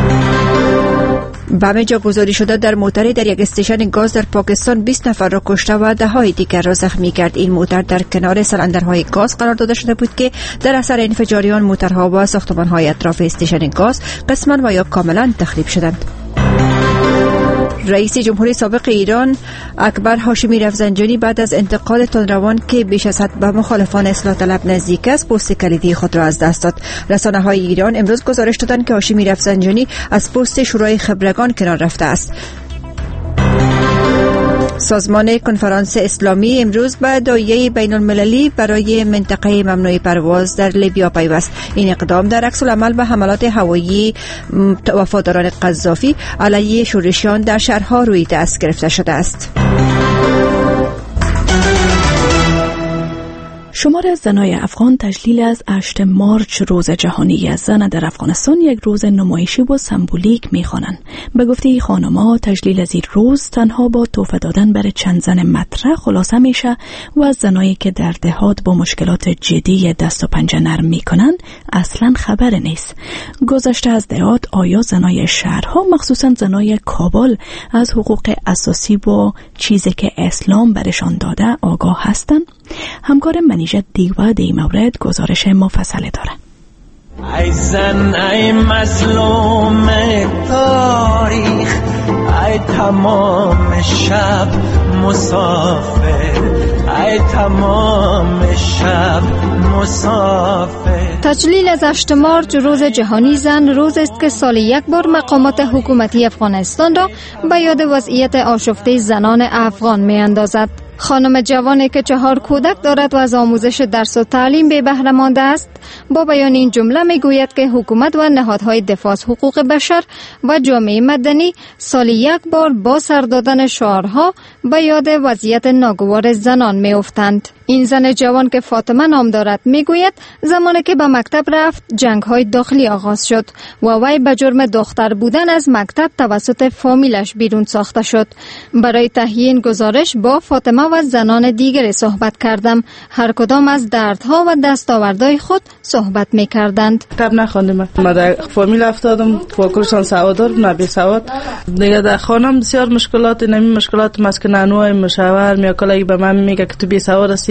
بم جاگذاری شده در موتری در یک استیشن گاز در پاکستان 20 نفر را کشته و ده‌های دیگر را زخمی کرد. این موتر در کنار سلندرهای گاز قرار داده شده بود که در اثر انفجار آن موترها و ساختمان‌های اطراف استیشن گاز قسماً و یا کاملاً تخریب شدند. رئیس جمهوری سابق ایران اکبر هاشمی رفسنجانی بعد از انتقاد تندروان که بیش از حد به مخالفان اصلاح طلب نزدیک است پست کلیدی خود را از دست داد. رسانه‌های ایران امروز گزارش دادند که هاشمی رفسنجانی از پست شورای خبرگان کنار رفته است. سازمان کنفرانس اسلامی امروز به داعیه بین المللی برای منطقه ممنوع پرواز در لیبیا پیوست. این اقدام در عکس العمل به حملات هوایی وفاداران قذافی علیه شورشیان در شهرها روی دست گرفته شده است. شمار از زنای افغان تجلیل از 8 مارچ روز جهانی زن در افغانستان یک روز نمایشی و سمبولیک می‌خوانند. به گفته خانم‌ها تجلیل از این روز تنها با تحفه دادن برای چند زن مطرح خلاصه میشه و از زنایی که در دهات با مشکلات جدی دست و پنجه نرم میکنن اصلا خبر نیست. گذشته از دهات آیا زنای شهرها مخصوصا زنای کابل از حقوق اساسی و چیزی که اسلام برشان داده آگاه هستند؟ همکار منیژه دیوا در این مورد گزارش مفصل داره. ای زن ای مظلوم تاریخ، ای تمام شب مسافر، ای تمام شب مسافر. تجلیل از 8 مارچ روز جهانی زن روز است که سال یک بار مقامات حکومتی افغانستان را به یاد وضعیت آشفته زنان افغان می اندازد. خانم جوانی که 4 کودک دارد و از آموزش درس و تعلیم بی بهره مانده است با بیان این جمله می گوید که حکومت و نهادهای دفاع از حقوق بشر و جامعه مدنی سال یک بار با سر دادن شعارها به یاد وضعیت ناگوار زنان می افتند. این زن جوان که فاطمه نام دارد می گوید زمانی که به مکتب رفت جنگ های داخلی آغاز شد و وی به جرم دختر بودن از مکتب توسط فامیلش بیرون ساخته شد. برای تهیه این گزارش با فاطمه و زنان دیگر صحبت کردم. هر کدام از دردها و دستاوردهای خود صحبت می کردند. کتاب نخواندم، من در فامیل افتادم، فاکرشان سوادار نه بی سواد. دیگه در خانم بسیار مشکلات، نمی مشکلات مسکنانوی مشاور میاکلایی به من میگه که تو بی سواد هستی،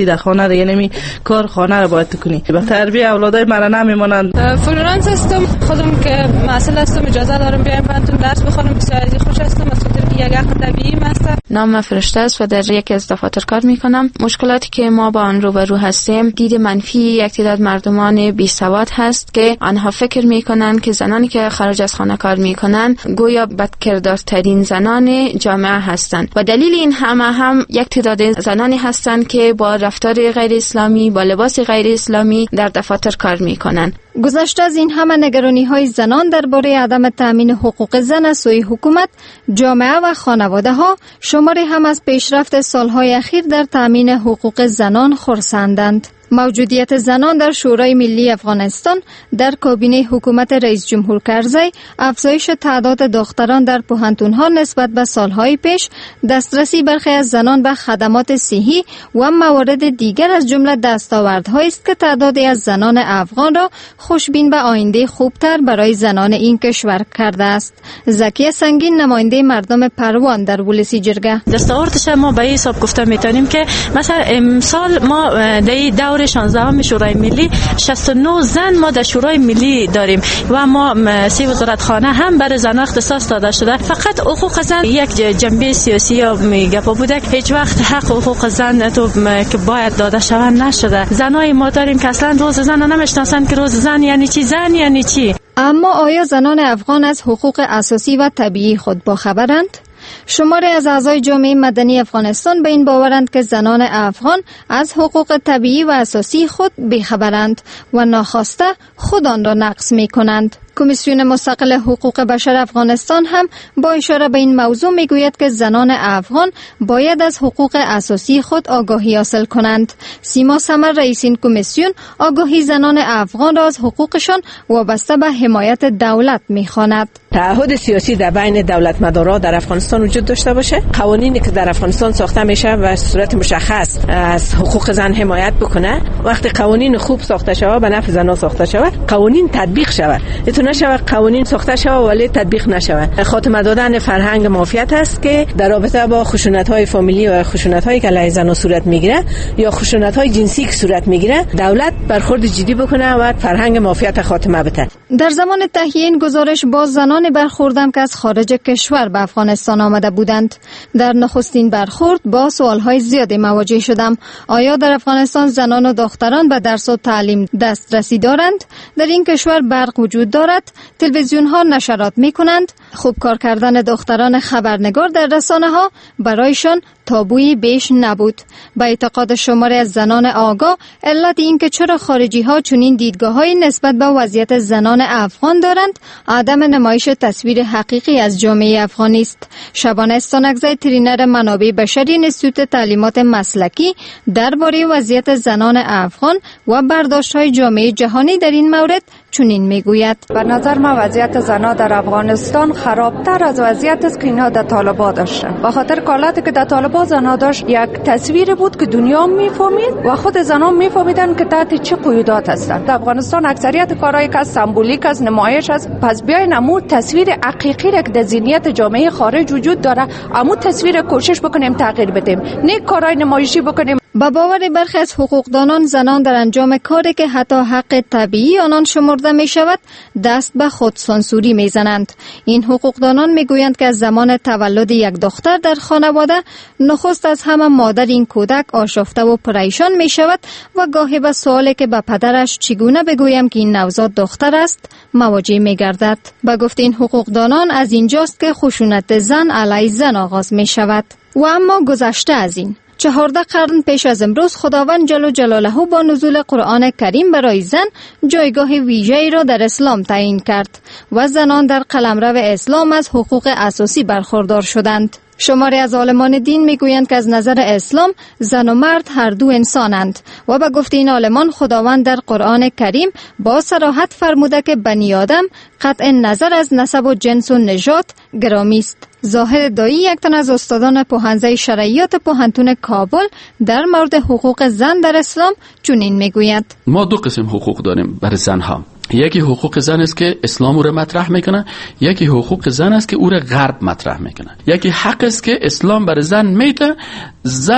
در خانه دیگه نمی کار خانه رو باید کنی. به تربیت اولادای مرا نمیمونند. فلورانس هستم، خودم که مسئله هستم، اجازه دارم بیایم بهتون درس بخونم. بسیار خوش هستم از خاطر که یک اخ طبیعی هستم. نام فرشته است و در یکی از دفاتر کار میکنم. مشکلاتی که ما با آن روبرو هستیم دید منفی یک تعداد مردمان بی سواد هست که آنها فکر میکنند که زنانی که خارج از خانه کار میکنند گویا بدکردارترین زنان جامعه هستند و دلیل این هم یک تعداد زنانی هستند که با رفتار غیر اسلامی، با لباس غیر اسلامی در دفاتر کار میکنند. گذشته از این همه نگرانی‌های زنان درباره عدم تأمین حقوق زن از سوی حکومت، جامعه و خانواده‌ها شماری هم از پیشرفت سالهای اخیر در تأمین حقوق زنان خرسندند. موجودیت زنان در شورای ملی افغانستان، در کابینه حکومت رئیس جمهور کرزی، افزایش تعداد دختران در پوهنتون‌ها نسبت به سالهای پیش، دسترسی برخی از زنان به خدمات صحی و موارد دیگر از جمله دستاوردهایی است که تعدادی از زنان افغان را خوشبین به آینده خوبتر برای زنان این کشور کرده است. زکی سنگین، نماینده مردم پروان در ولسی جرگه: دستاوردش ما به حساب گفته میتونیم که مثلا امسال ما در دور 16 شورای ملی 69 زن ما در شورای ملی داریم و ما 3 وزارت خانه هم برای زنان اختصاص داده شده. فقط حقوق زن یک جنبه سیاسی یا گپا بوده که هیچ وقت حق حقوق زن تو که باید داده شود نشده. زنای ما داریم که اصلا روز زن نمیشناسن که روز زن یعنی چی، زن یعنی چی. اما آیا زنان افغان از حقوق اساسی و طبیعی خود باخبرند؟ شماری از اعضای جامعه مدنی افغانستان به این باورند که زنان افغان از حقوق طبیعی و اساسی خود بیخبرند و ناخواسته خود آن را نقض می کنند. کمیسیون مستقل حقوق بشر افغانستان هم با اشاره به این موضوع می گوید که زنان افغان باید از حقوق اساسی خود آگاهی حاصل کنند. سیما سمر، رئیس این کمیسیون، آگاهی زنان افغان را از حقوقشان وابسته به حمایت دولت می خواند. تعهد سیاسی در بین دولت مدارا در افغانستان وجود داشته باشه، قوانینی که در افغانستان ساخته میشه و صورت مشخص از حقوق زن حمایت بکنه. وقتی قوانین خوب ساخته شود، به نفع زنان ساخته شود، قوانین تطبیق شود. نشود قوانین ساخته شود ولی تطبیق نشود. خاتمه دادن فرهنگ معافیت است که در رابطه با خشونت‌های فامیلی و خشونت‌هایی که علیه زنان صورت میگیره یا خشونت‌های جنسی که صورت میگیره، دولت برخورد جدی بکنه و فرهنگ معافیت خاتمه بده. در زمان تهیه این گزارش باز زنان برخوردم که از خارج کشور به افغانستان آمده بودند. در نخستین برخورد با سوال‌های زیادی مواجه شدم. آیا در افغانستان زنان و دختران به درس و تعلیم دسترسی دارند؟ در این کشور برق وجود دارد؟ تلویزیون ها نشرات می کنند؟ خوب کار کردن دختران خبرنگار در رسانه ها برایشان تابویی بیش نبود. به اعتقاد شماری از زنان آگاه، علت این که چرا خارجی ها چنین دیدگاه‌هایی نسبت به وضعیت زنان افغان دارند، عدم نمایش تصویر حقیقی از جامعه افغانی است. شبانه استانکزی، ترینر منابع بشری انستیتوت تعلیمات مسلکی، درباره وضعیت زنان افغان و برداشت‌های جامعه جهانی در این مورد چنین میگوید: به نظر من وضعیت زنان در افغانستان خرابتر از وضعیت است که اینها در طالبان داشتن. به خاطر کالاتی که در طالبان زنها داشت، یک تصویر بود که دنیا میفهمید و خود زنان میفهمیدن که تحت چه قیودات هستند. در افغانستان اکثریت کارهایی که سمبولیک از نمایش است. پس بیاین امو تصویر حقیقی را که در ذهنیت جامعه خارج وجود داره، امو تصویر کوشش بکنیم تغییر بدیم، نه کارهای نمایشی بکنیم. با باور برخی از حقوقدانان، زنان در انجام کاری که حتی حق طبیعی آنان شمرده می شود دست به خودسانسوری می زنند. این حقوقدانان می گویند که از زمان تولد یک دختر در خانواده، نخست از همه مادر این کودک آشفته و پریشان می شود و گاهی به سوالی که به پدرش چگونه بگویم که این نوزاد دختر است مواجه می گردد. به گفت این حقوقدانان از اینجاست که خشونت زن علیه زن آغاز می شود. و اما گذشته از این 14 قرن پیش از امروز، خداوند جل جلاله با نزول قرآن کریم برای زن جایگاه ویژه‌ای را در اسلام تعیین کرد و زنان در قلمرو اسلام از حقوق اساسی برخوردار شدند. شماری از عالمان دین میگویند که از نظر اسلام زن و مرد هر دو انسانند و به گفته این عالمان خداوند در قرآن کریم با صراحت فرموده که بنی آدم قطع نظر از نسب و جنس و نژاد گرامی است. ظاهر دایی، یک تن از استادان پوهنځی شرعیات پوهنتون کابل، در مورد حقوق زن در اسلام چنین میگوید: ما دو قسم حقوق داریم برای زنها. یکی حقوق زن است که اسلام او را مطرح میکنه، یکی حقوق زن است که او را غرب مطرح میکنه. یکی حق است که اسلام برای زن میده، زن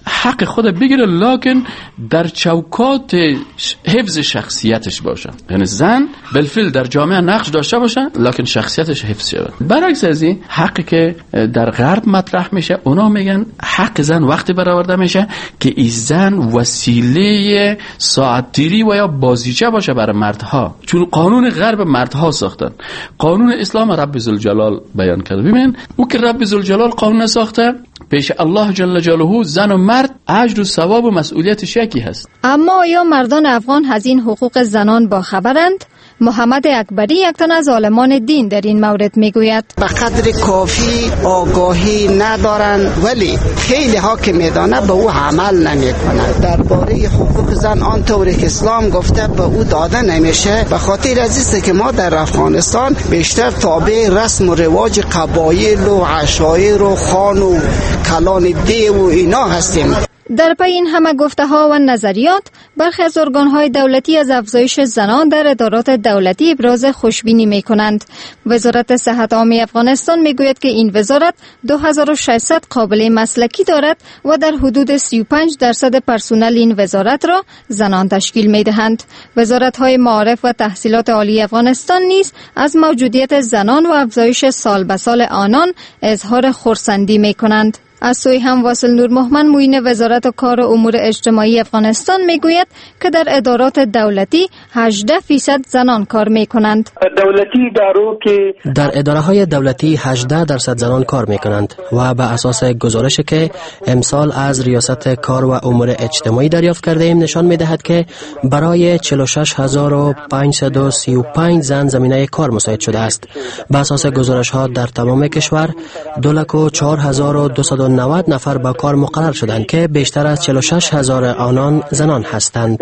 حق خود بگیره، لکن در چوکات حفظ شخصیتش باشه. یعنی زن بالفعل در جامعه نقش داشته باشه لکن شخصیتش حفظ شود. برعکس از این حقی که در غرب مطرح میشه، اونا میگن حق زن وقتی برآورده میشه که این زن وسیله ساعتگیری و یا بازیچه باشه برای مردها، چون قانون غرب مردها ساختن. قانون اسلام رب ذوالجلال بیان کرده. ببین او که رب ذوالجلال قانون ساخته، پیش الله جل جلاله زن و مرد اجر و ثواب و مسئولیتش یکی هست. اما آیا مردان افغان از این حقوق زنان با خبرند؟ محمد اکبری، یک تن از عالمان دین، در این مورد میگوید به قدر کافی آگاهی ندارند، ولی خیلی ها که میدانه به او عمل نمیکنند. درباره حقوق زن آنطوری که اسلام گفته به او داده نمیشه، به خاطر از که ما در افغانستان بیشتر تابع رسم و رواج قبایل و عشایر و خان و کلان دیو و اینا هستیم. در پی این همه گفته ها و نظریات، برخی از ارگان‌های دولتی از افزایش زنان در ادارات دولتی ابراز خوشبینی می کنند. وزارت صحت عامه افغانستان می گوید که این وزارت 2600 قابل مسلکی دارد و در حدود 35% پرسنل این وزارت را زنان تشکیل می دهند. وزارت‌های معارف و تحصیلات عالی افغانستان نیز از موجودیت زنان و افزایش سال به سال آنان اظهار خرسندی می کنند. از سوی هم واصل نور محمد، معین وزارت کار و امور اجتماعی افغانستان میگوید که در ادارات دولتی 18% زنان کار میکنند. در اداره های دولتی 18% زنان کار میکنند و به اساس گزارشی که امسال از ریاست کار و امور اجتماعی دریافت کرده ایم نشان میدهد که برای 46535 زن زمینه کار مساعد شده است. به اساس گزارش ها در تمام کشور 204,290 نفر با کار مقرر شدند که بیشتر از 46,000 آنان زنان هستند.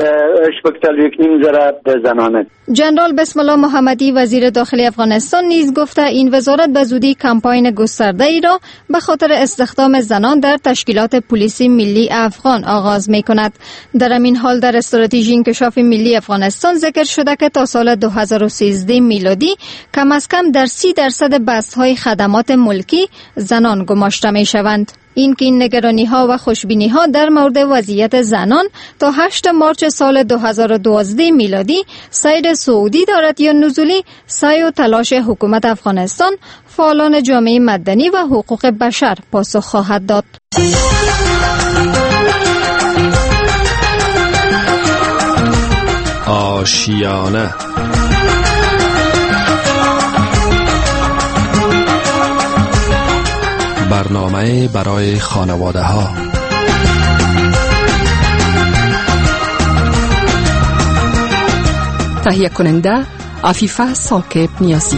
جنرال بسم الله محمدی، وزیر داخلی افغانستان، نیز گفته این وزارت به زودی کمپاین گسترده ای را به خاطر استخدام زنان در تشکیلات پلیس ملی افغان آغاز می کند. در همین حال در استراتژی انکشاف ملی افغانستان ذکر شده که تا سال 2013 میلادی کم از کم در 30% بست‌های خدمات ملکی زنان گماشته می شوند. این که این نگرانی ها و خوشبینی ها در مورد وضعیت زنان تا 8 مارچ سال 2012 میلادی سیر صعودی دارد یا نزولی، سعی و تلاش حکومت افغانستان، فعالان جامعه مدنی و حقوق بشر پاسخ خواهد داد. آشیانه برنامه برای خانواده ها. تهیه کننده عفیفه ساکب نیازی.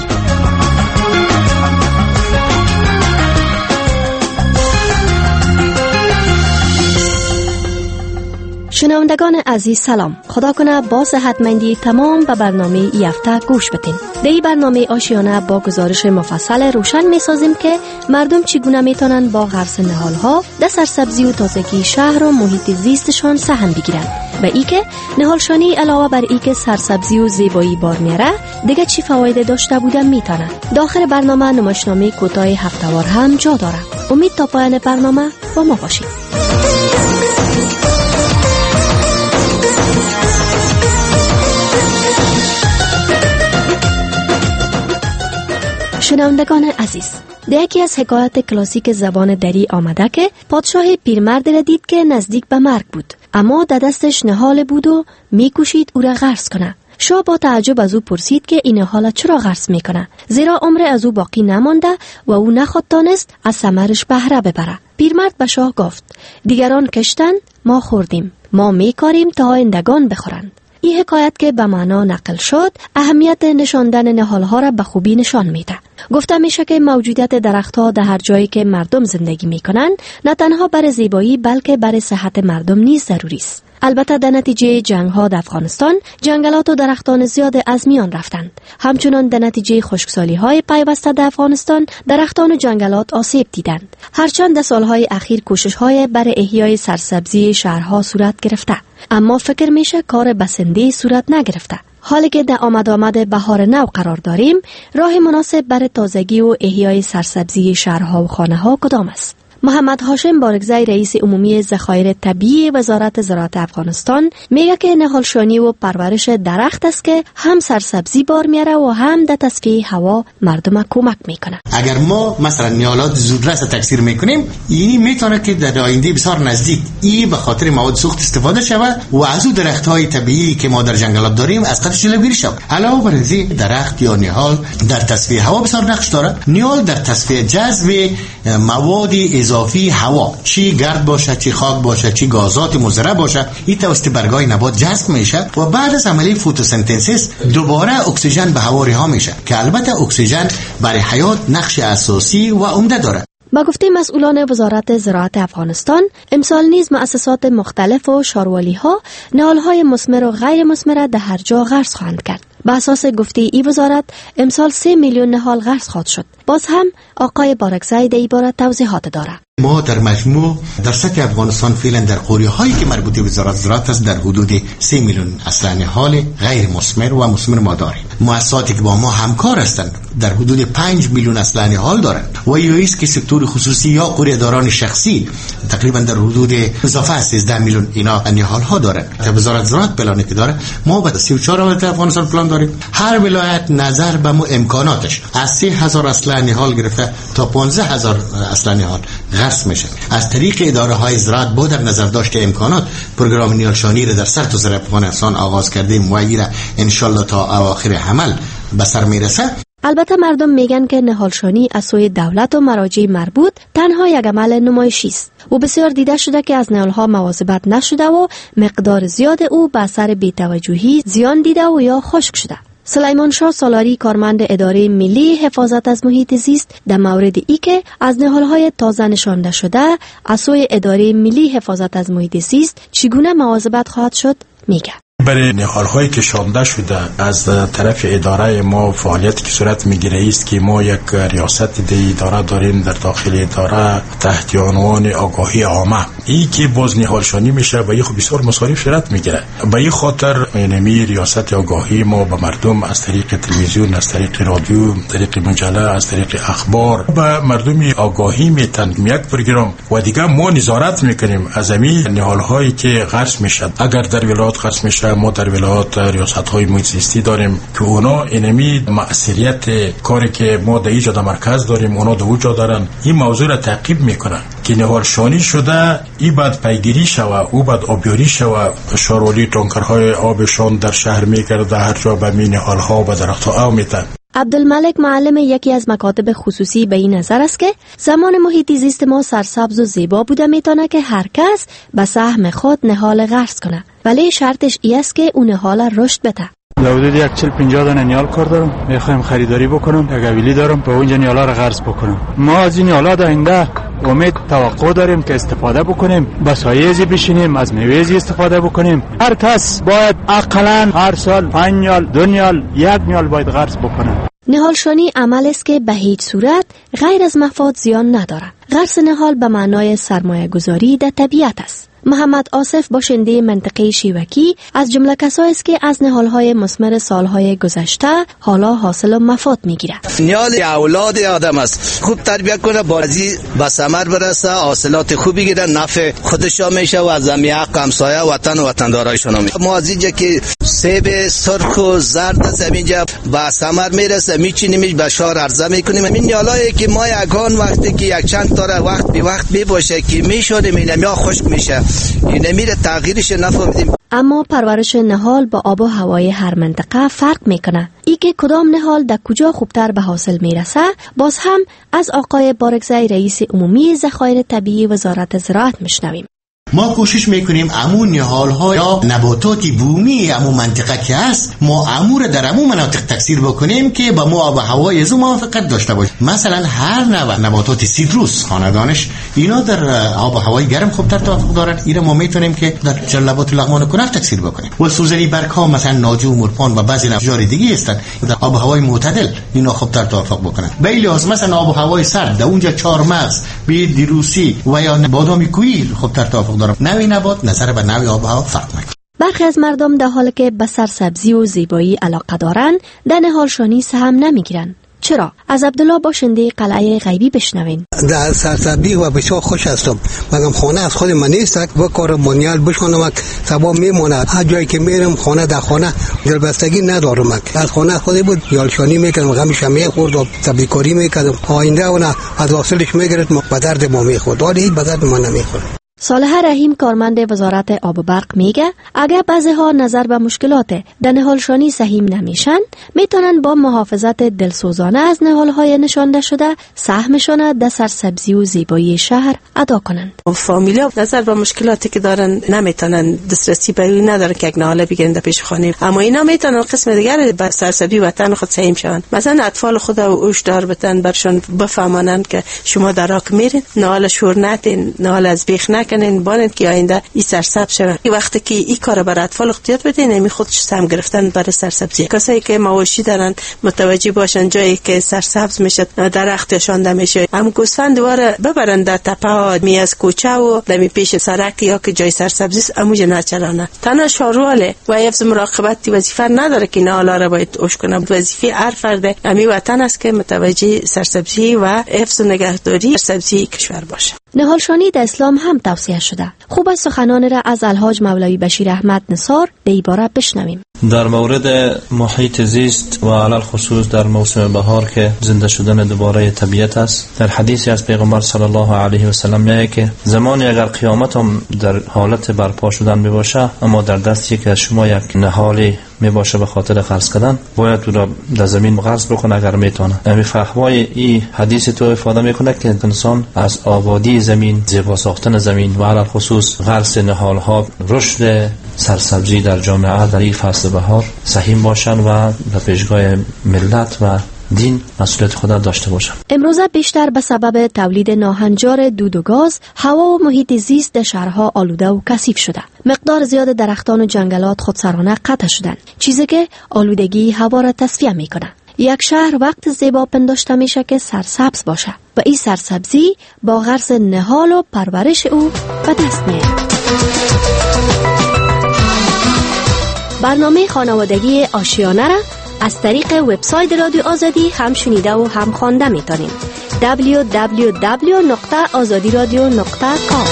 شنوندگان عزیز سلام، خدا کنه با صحتمندی تمام به برنامه ای هفته گوش بدین. در این برنامه آشیانه با گزارش مفصل روشن می سازیم که مردم چگونه میتونن با غرس نهالها در سرسبزی و تازگی شهر و محیط زیستشان سهم بگیرن و ای که نهالشانی علاوه بر ای که سرسبزی و زیبایی بار میاره دیگه چی فواید داشته بودن میتونه. داخل برنامه نمایشنامه کوتاه هفته‌وار هم جا داره. امید تا پایان برنامه با ما باشید. شنوندگان عزیز، در یکی از حکایات کلاسیک زبان دری آمده که پادشاه پیرمرد را دید که نزدیک به مرگ بود، اما در دستش نهال بود و میکوشید او را غرس کنه. شاه با تعجب از او پرسید که این نهال چرا غرس میکنه، زیرا عمر از او باقی نمانده و او نخواد دانست از ثمرش بهره ببره. پیرمرد به شاه گفت دیگران کشتن، ما خوردیم، ما میکاریم تا آیندگان بخورند. این حکایت که به معنا نقل شد اهمیت نشاندن نهالها را به خوبی نشان میده. گفته میشه که موجودیت درختها در هر جایی که مردم زندگی میکنن نه تنها برای زیبایی بلکه برای صحت مردم نیز ضروری است. البته در نتیجه جنگ‌ها در افغانستان جنگلات و درختان زیاد از میان رفتند. همچنان در نتیجه خشکسالی‌های پیوسته در افغانستان درختان و جنگلات آسیب دیدند. هرچند در سالهای اخیر کوشش‌های برای احیای سرسبزی شهرها صورت گرفته، اما فکر میشه کار بسنده صورت نگرفته. حالی که در آمد بهار نو قرار داریم، راه مناسب برای تازگی و احیای سرسبزی شهرها و خانه‌ها کدام است؟ محمد هاشم بارگزای رئیس عمومی ذخایر طبیعی وزارت زراعت افغانستان میگه که نهالشانی و پرورش درخت است که هم سرسبزی بار میاره و هم در تصفیه هوا مردم کمک میکنه. اگر ما مثلا نیالات زودرس تکثیر میکنیم، این میتونه که در آینده بسیار نزدیک این به خاطر مواد سوخت استفاده شود و از اون درخت‌های طبیعی که ما در جنگلات داریم از قطعش جلوگیری شود. علاوه بر این درخت یا نهال در تصفیه هوا بسیار نقش داره. نهال در تصفیه جذب مواد اضافی هوا، چی گرد باشه، چی خاک باشه، چی گازات مضر باشه، این توسط برگای نبات جذب میشه و بعد از عملیه فتوسنتز دوباره اکسیژن به هوا رها میشه که البته اکسیژن برای حیات نقش اساسی و عمده داره. با گفته مسئولان وزارت زراعت افغانستان، امسال نیز مؤسسات مختلف و شاروالی ها نهال‌های مثمر و غیر مثمر در هر جا غرس خواهند کرد. به اساس گفته ای وزارت امسال 3 میلیون نهال غرس خواهد شد. باز هم آقای بارگزای در این باره توضیحات داره. ما در مجموع در سطح افغانستان فعلا در قریه‌هایی که مربوط به وزارت زراعت است در حدود 3 میلیون اصلا نهال غیر مثمر و مثمر ما داریم. مؤسساتی که با ما همکار هستند در حدود 5 میلیون اصلا نهال دارند و یویس که سکتور خصوصی یا قریه‌داران شخصی تقریبا در حدود اضافه 13 میلیون اینا نهال ها دارند. که وزارت زراعت پلانی که داره، ما با 34 ولایت افغانستان پلان داریم. هر ولایت نظر به امکاناتش از 3000 اصلا نهال گرفته تا 15000 اصلا نهال غرس میشه. از طریق اداره های زراعت با در نظر داشته امکانات پروگرام نهالشانی را در سرتاسر افغانستان آغاز کردیم و این ان شاء الله تا اواخر عمل به سر میرسه. البته مردم میگن که نهالشانی از سوی دولت و مراجع مربوط تنها یک عمل نمایشی است و بسیار دیده شده که از نهالها مواظبت نشده و مقدار زیاد او به اثر بی‌توجهی زیان دیده و یا خشک شده. سلیمان شاه سالاری کارمند اداره ملی حفاظت از محیط زیست در مورد ای که از نهالهای تازه نشانده شده از سوی اداره ملی حفاظت از محیط زیست چگونه مواظبت خواهد شد میگه. برای نهال‌هایی که شانده شده از طرف اداره ما فعالیتی که صورت میگیره است که ما یک ریاست اداره داریم در داخل اداره تحت عنوان آگاهی عامه. این که باز نهالشانی میشه و این خب بسیار مصارف صورت میگیره. به این خاطر اینمی ریاست آگاهی ما به مردم از طریق تلویزیون، از طریق رادیو، از طریق مجله، از طریق اخبار به مردم آگاهی میتن. یک پروگرام و دیگه ما نظارت میکنیم از همین نهال‌هایی که غرس میشد. اگر در ولایت غرس میشه ما در ولایات ریاست‌های محیط زیستی داریم که اونا اینمی مسئولیت کاری که ما در اینجا در مرکز داریم اونا در اونجا دارن. این موضوع را تعقیب میکنن که نهالشانی شده این بعد پیگیری شوه او بعد آبیاری شوه. شاروالی تانکرهای آبشان در شهر میگرده هر جا به می نهال‌ها و درخت‌ها آب میتن. عبدالملک معلم یکی از مکاتب خصوصی به این نظر است که زمان محیط زیست ما سرسبز و زیبا بوده میتونه که هر کس به سهم خود نهال غرس کنه، ولی شرطش ای است که اون نهال رشد بده. حدود 40-50 دانه نیال کار دارم، میخوایم خریداری بکنم، یک حویلی دارم به اونجا نیالا رو غرس بکنم. ما از این نیالا آینده امید توقع داریم که استفاده بکنیم، با سایه‌ای بشینیم، از میوه‌ای استفاده بکنیم. هر کس باید اقلاً هر سال 5 نیال، 2 نیال، 1 نیال باید غرس بکنه. نهالشانی عمل است که به هیچ صورت غیر از مفاد زیان نداره. غرس نهال به معنای سرمایه گذاری در طبیعت است. محمد آصف باشنده منطقه شیوکی از جمله کسایی است که از نهال‌های مثمر سال‌های گذشته حالا حاصل و مفاد می‌گیره. نیال اولاد آدم است، خوب تربیت کنه، بازی به ثمر برسه، حاصلات خوبی گیره، نفع خودشا میشه و از جمعیت همسایه وطن و وطندارایشون میشه. ما از اینجا که سیب سرخ و زرد از اینجا به ثمر میرسه میچینیمش به شهر عرضه میکنیم. این نیالایی که ما یگان وقتی که یک چند تا وقت به وقت میباشه که میشوریم اینم خشک میشه، این میره تغییرش نفهمیدیم. اما پرورش نهال با آب و هوای هر منطقه فرق میکنه. ای که کدام نهال در کجا خوبتر به حاصل میرسه باز هم از آقای بارگزای رئیس عمومی ذخایر طبیعی وزارت زراعت میشنویم. ما کوشش میکنیم امون نهال‌ها یا نباتات بومی امون منطقه که هست ما امور در امون مناطق تکثیر بکنیم که با ما آب و هوای از موافقت داشته باشه. مثلا هر نوع نباتات سیتروس خاندانش اینا در آب و هوای گرم خوبتر توافق دارن. اینا ما میتونیم که در جلبات لغمان کنار تکثیر بکنیم. و سوزنی برگ‌ها مثلا ناجی و مرپان و بعضی اشجار دیگه هستن در آب و هوای معتدل اینا خوبتر توافق بکنن. به لحاظ مثلا آب و هوای سرد در اونجا چهارمغز، بید دیروسی و یا بادام کویر خوبتر توافق دارن. نوع نبات نظر به نوع آب و هوا فرق میکنه. برخی از مردم در حالی که به سرسبزی و زیبایی علاقه دارند در نهالشانی سهم نمیگیرند. چرا؟ از عبدالله باشنده قلعه غیبی بشنوین. در سرسبزی و بسیار خوش هستم، مگم خانه از خود من نیست و کار مانیال بشونم سبا میمونه. هر جایی که میرم خانه در خانه دلبستگی ندارم. از خانه خودی بود یالشانی میکردم، غمش میخورد و تبلیکاری میکردم. آینده اون از واصلش میگرفت به درد ما میخورد، ولی هیچ به درد من نمیخورد. صالح رحیم کارمند وزارت آب و برق میگه اگر بعضی ها نظر به مشکلات در نهالشانی سهیم نمیشن، میتونن با محافظت دلسوزانه از نهالهای نشانده شده سهمشان در سرسبزی و زیبایی شهر ادا کنند. فامیلا نظر به مشکلاتی که دارن نمیتونن دسترسی به اون ندارن که یک نهال بگیرن در پیش خانه، اما اینا میتونن قسم دیگر به سرسبزی وطن خود سهیم شون. مثلا اطفال خود او هشدار بدن، برشون بفهمانن که شما در راک میرین، نهال شور نتین، نهال از بیخ کنین بانید که آینده این سرسبز شود. وقتی که این کار برای اطفال اختیار بدین، نمی خودش سهم گرفتن برای سرسبزی. کسایی که مواشی دارن متوجه باشن جایی که سرسبز میشه درخت شانده میشه، هم گوسفند دوباره ببرن در تپه ها می از کوچه و دمی پیش سرک یا که جای سرسبزی است اموج نچرانه. تنها شاروله و حفظ مراقبت وظیفه نداره که نهالا را باید اوش کنه. وظیفه هر فرد امی وطن است که متوجه سرسبزی و حفظ و نگهداری سرسبزی کشور باشه. نهالشانی در اسلام هم توصیه شده. خوب است سخنان را از الحاج مولوی بشیر احمد نثار در این باره بشنویم. در مورد محیط زیست و علل خصوص در موسم بهار که زنده شدن دوباره طبیعت است، در حدیثی از پیغمبر صلی الله علیه و سلم میگه که زمانی اگر قیامت هم در حالت برپا شدن می باشه، اما در دستی که از شما یک نهالی می باشه به خاطر غرس کردن، باید او را در زمین غرس بکنه اگر میتونه. همین فحوای این حدیث تو افاده میکنه که انسان از آبادی زمین، زیبا ساختن زمین و علل خصوص غرس نهالها، رشد سرسبزی در جامعه در این فصل بهار سهیم باشن و به پیشگاه ملت و دین مسئولیت خود داشته باشن. امروزه بیشتر به سبب تولید ناهنجار دود و گاز، هوا و محیط زیست در شهرها آلوده و کثیف شده. مقدار زیاد درختان و جنگلات خودسرانه قطع شدن، چیزی که آلودگی هوا را تصفیه میکنه. یک شهر وقت زیبا پنداشته میشه که سرسبز باشه و این سرسبزی با غرس نهال و پرورش او به دست میاد. برنامه خانوادگی آشیانه را از طریق وبسایت رادیو آزادی هم شنیده و هم خوانده میتونید. www.azadiradio.com.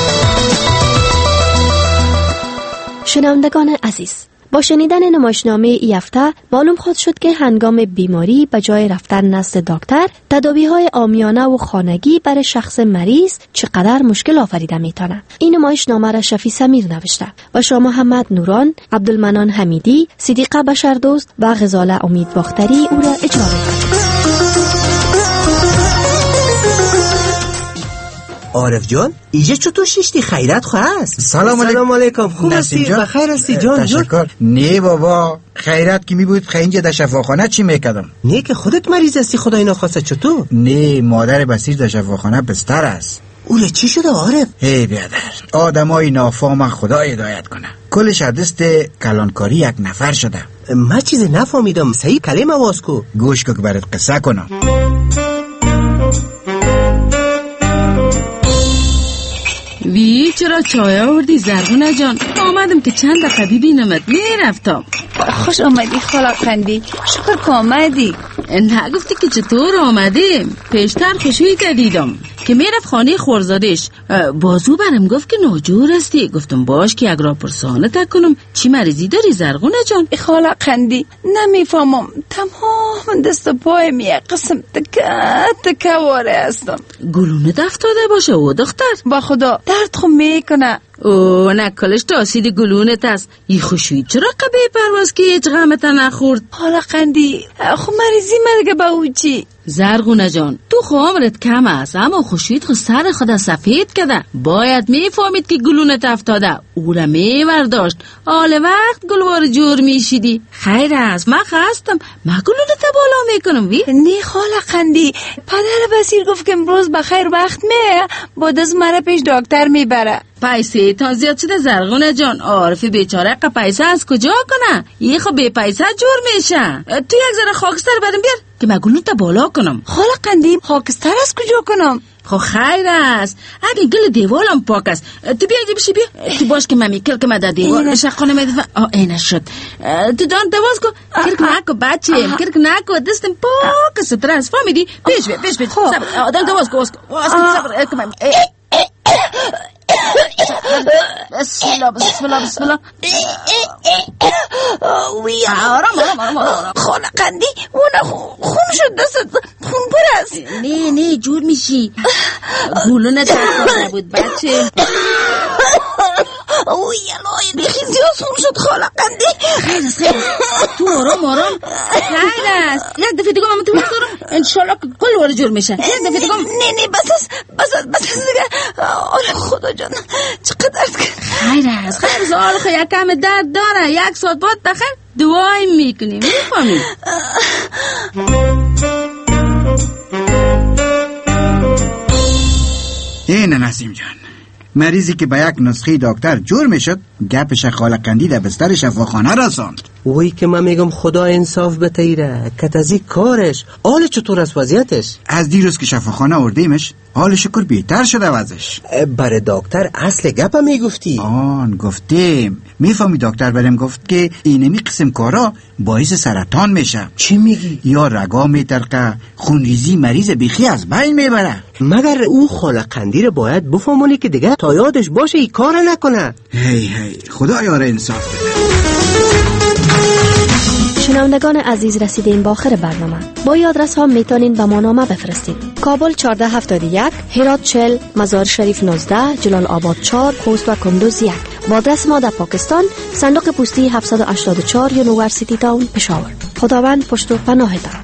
شنوندگان عزیز، با شنیدن نمایشنامه ای هفته معلوم خود شد که هنگام بیماری به جای رفتن نزد دکتر، تداوی‌های عامیانه و خانگی برای شخص مریض چقدر مشکل آفریده میتونه. این نمایشنامه را شفیع سمیر نوشته و شاه محمد نوران، عبدالمنان حمیدی، صدیقه بشردوست و غزاله امید باختری او را اجرا می‌کنند. عارف جان، ایجا چطور ششتی؟ خیرت خواست. سلام علیکم. خوب هستی؟ بخیر هستی جان؟ تشکر. نه بابا، خیرت که می بود خیلی در شفاخانه چی میکردم؟ نه که خودت مریض هستی خدای نخواسته. چطور؟ نه، مادر بسیر در شفاخانه بستر است. اوله چی شده عارف؟ هی بیادر، آدمای نافام خدا هدایت کنه. کلش دست کلانکاری یک نفر شده. من چیز نفهمیدم، صحیح کلمه آواز کو. گوش کو که برات قصه کنم. وی چرا چای آوردی زرغونه جان؟ آمدم که چند دقیقه ببینمت. میرفتم. خوش آمدی خاله قندی. شکر که آمدی. نگفتی که چطور آمدیم؟ پیشتر خوشویی که دیدم که میرفت خانه خورزادش. بازو برم گفت که ناجور هستی. گفتم باش که یک را پرسانه تکنم. چی مریضی داری زرغونه جان؟ خاله قندی نمیفهمم، تمام دست پای می قسم تکه واره هستم. گلونه دفتاده باشه او دختر؟ با خدا درد خو میکنه. او نکلش تاسید گلونت است. ای خوشوی چرا قبه پرواز که هیچ غمت نخورد؟ حالا قندی خو مریضی مرگه با او چی؟ زرغونه جان، تو خو عمرت کم است، اما خوشویت خو سر خدا سفید کده. باید میفهمید که گلونت افتاده، او را میورداشت. آل وقت گلوار جور میشیدی. خیر است، من خستم، من گلونت بالا میکنم. وی نه خاله قندی، پدر بسیر گفت که امروز بخیر وقت میه، بعد از مرا پیش دکتر میبره. پیسه تا زیاد شده زرغونه جان. عارف بیچاره پیسه از کجا کنه؟ یه خب بی پیسه جور میشه. تو یک ذره خاکستر بدم بیار که من گلون تا بالا کنم. خاله قندی خاکستر از کجا کنم؟ خب خیر است، اگه گل دیوالم پاک است تو بیا بشی بیا تو باش که من میکل که من در دیوال شقانه میدفع. اینه شد تو دان دواز کو کرک نکو بچه کرک نکو دستم پاک ستر است فهمیدی؟ پیش بیا صبر دان دواز کو صبر کمم بسم الله وی آرام خاله قندی اون خون شد دست خون پر است. نه جور میشی گلونه ترکار نبود بچه. اوی الهی بیخی زیاد خون شد خاله قندی. خیر تو آرام خیر است. یک دفعه دیگه من تو بذارم انشالله که کل وارد جور میشه. یک دفعه دیگه نه بس دیگه. آره خدا جان چقدر خیر است آلخ یک کم درد داره. یک ساعت بعد بخیر دعای میکنیم میفهمی؟ این نسیم جان مریضی که به یک نسخه دکتر جور میشد گپش خاله قندی در بستر شفاخانه رساند. وی که من میگم خدا انصاف بتیره کتازی کارش حال چطور است وضعیتش؟ از دیروز که شفاخانه آوردیمش حال شکر بهتر شده وضعش. برای دکتر اصل گپ میگفتی؟ آن گفتیم. میفهمی دکتر برم گفت که اینمی قسم کارا باعث سرطان میشه. چی میگی؟ یا رگا میترقه خونریزی مریض بیخی از بین میبره. مگر او خاله قندی رو باید بفهمونی که دیگه تا یادش باشه این کار نکنه. هی خدا یاره انصاف بده. شنوندگان عزیز رسیدین با آخر برنامه. با این آدرس ها میتونین به ما نامه بفرستید. کابل 1471 هرات 40 مزار شریف 19 جلال آباد 4 خوست و کندوز 1. با آدرس ما در پاکستان صندوق پستی 784 یونیورسیتی تاون پشاور. خداوند پشت و پناهتان.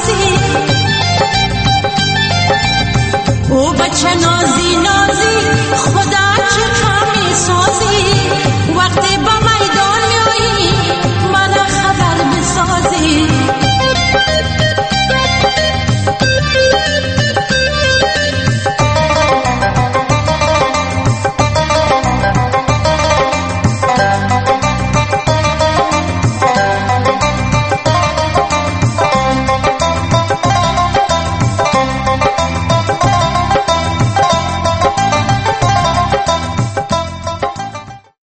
نازی او بچه نازی نازی خدا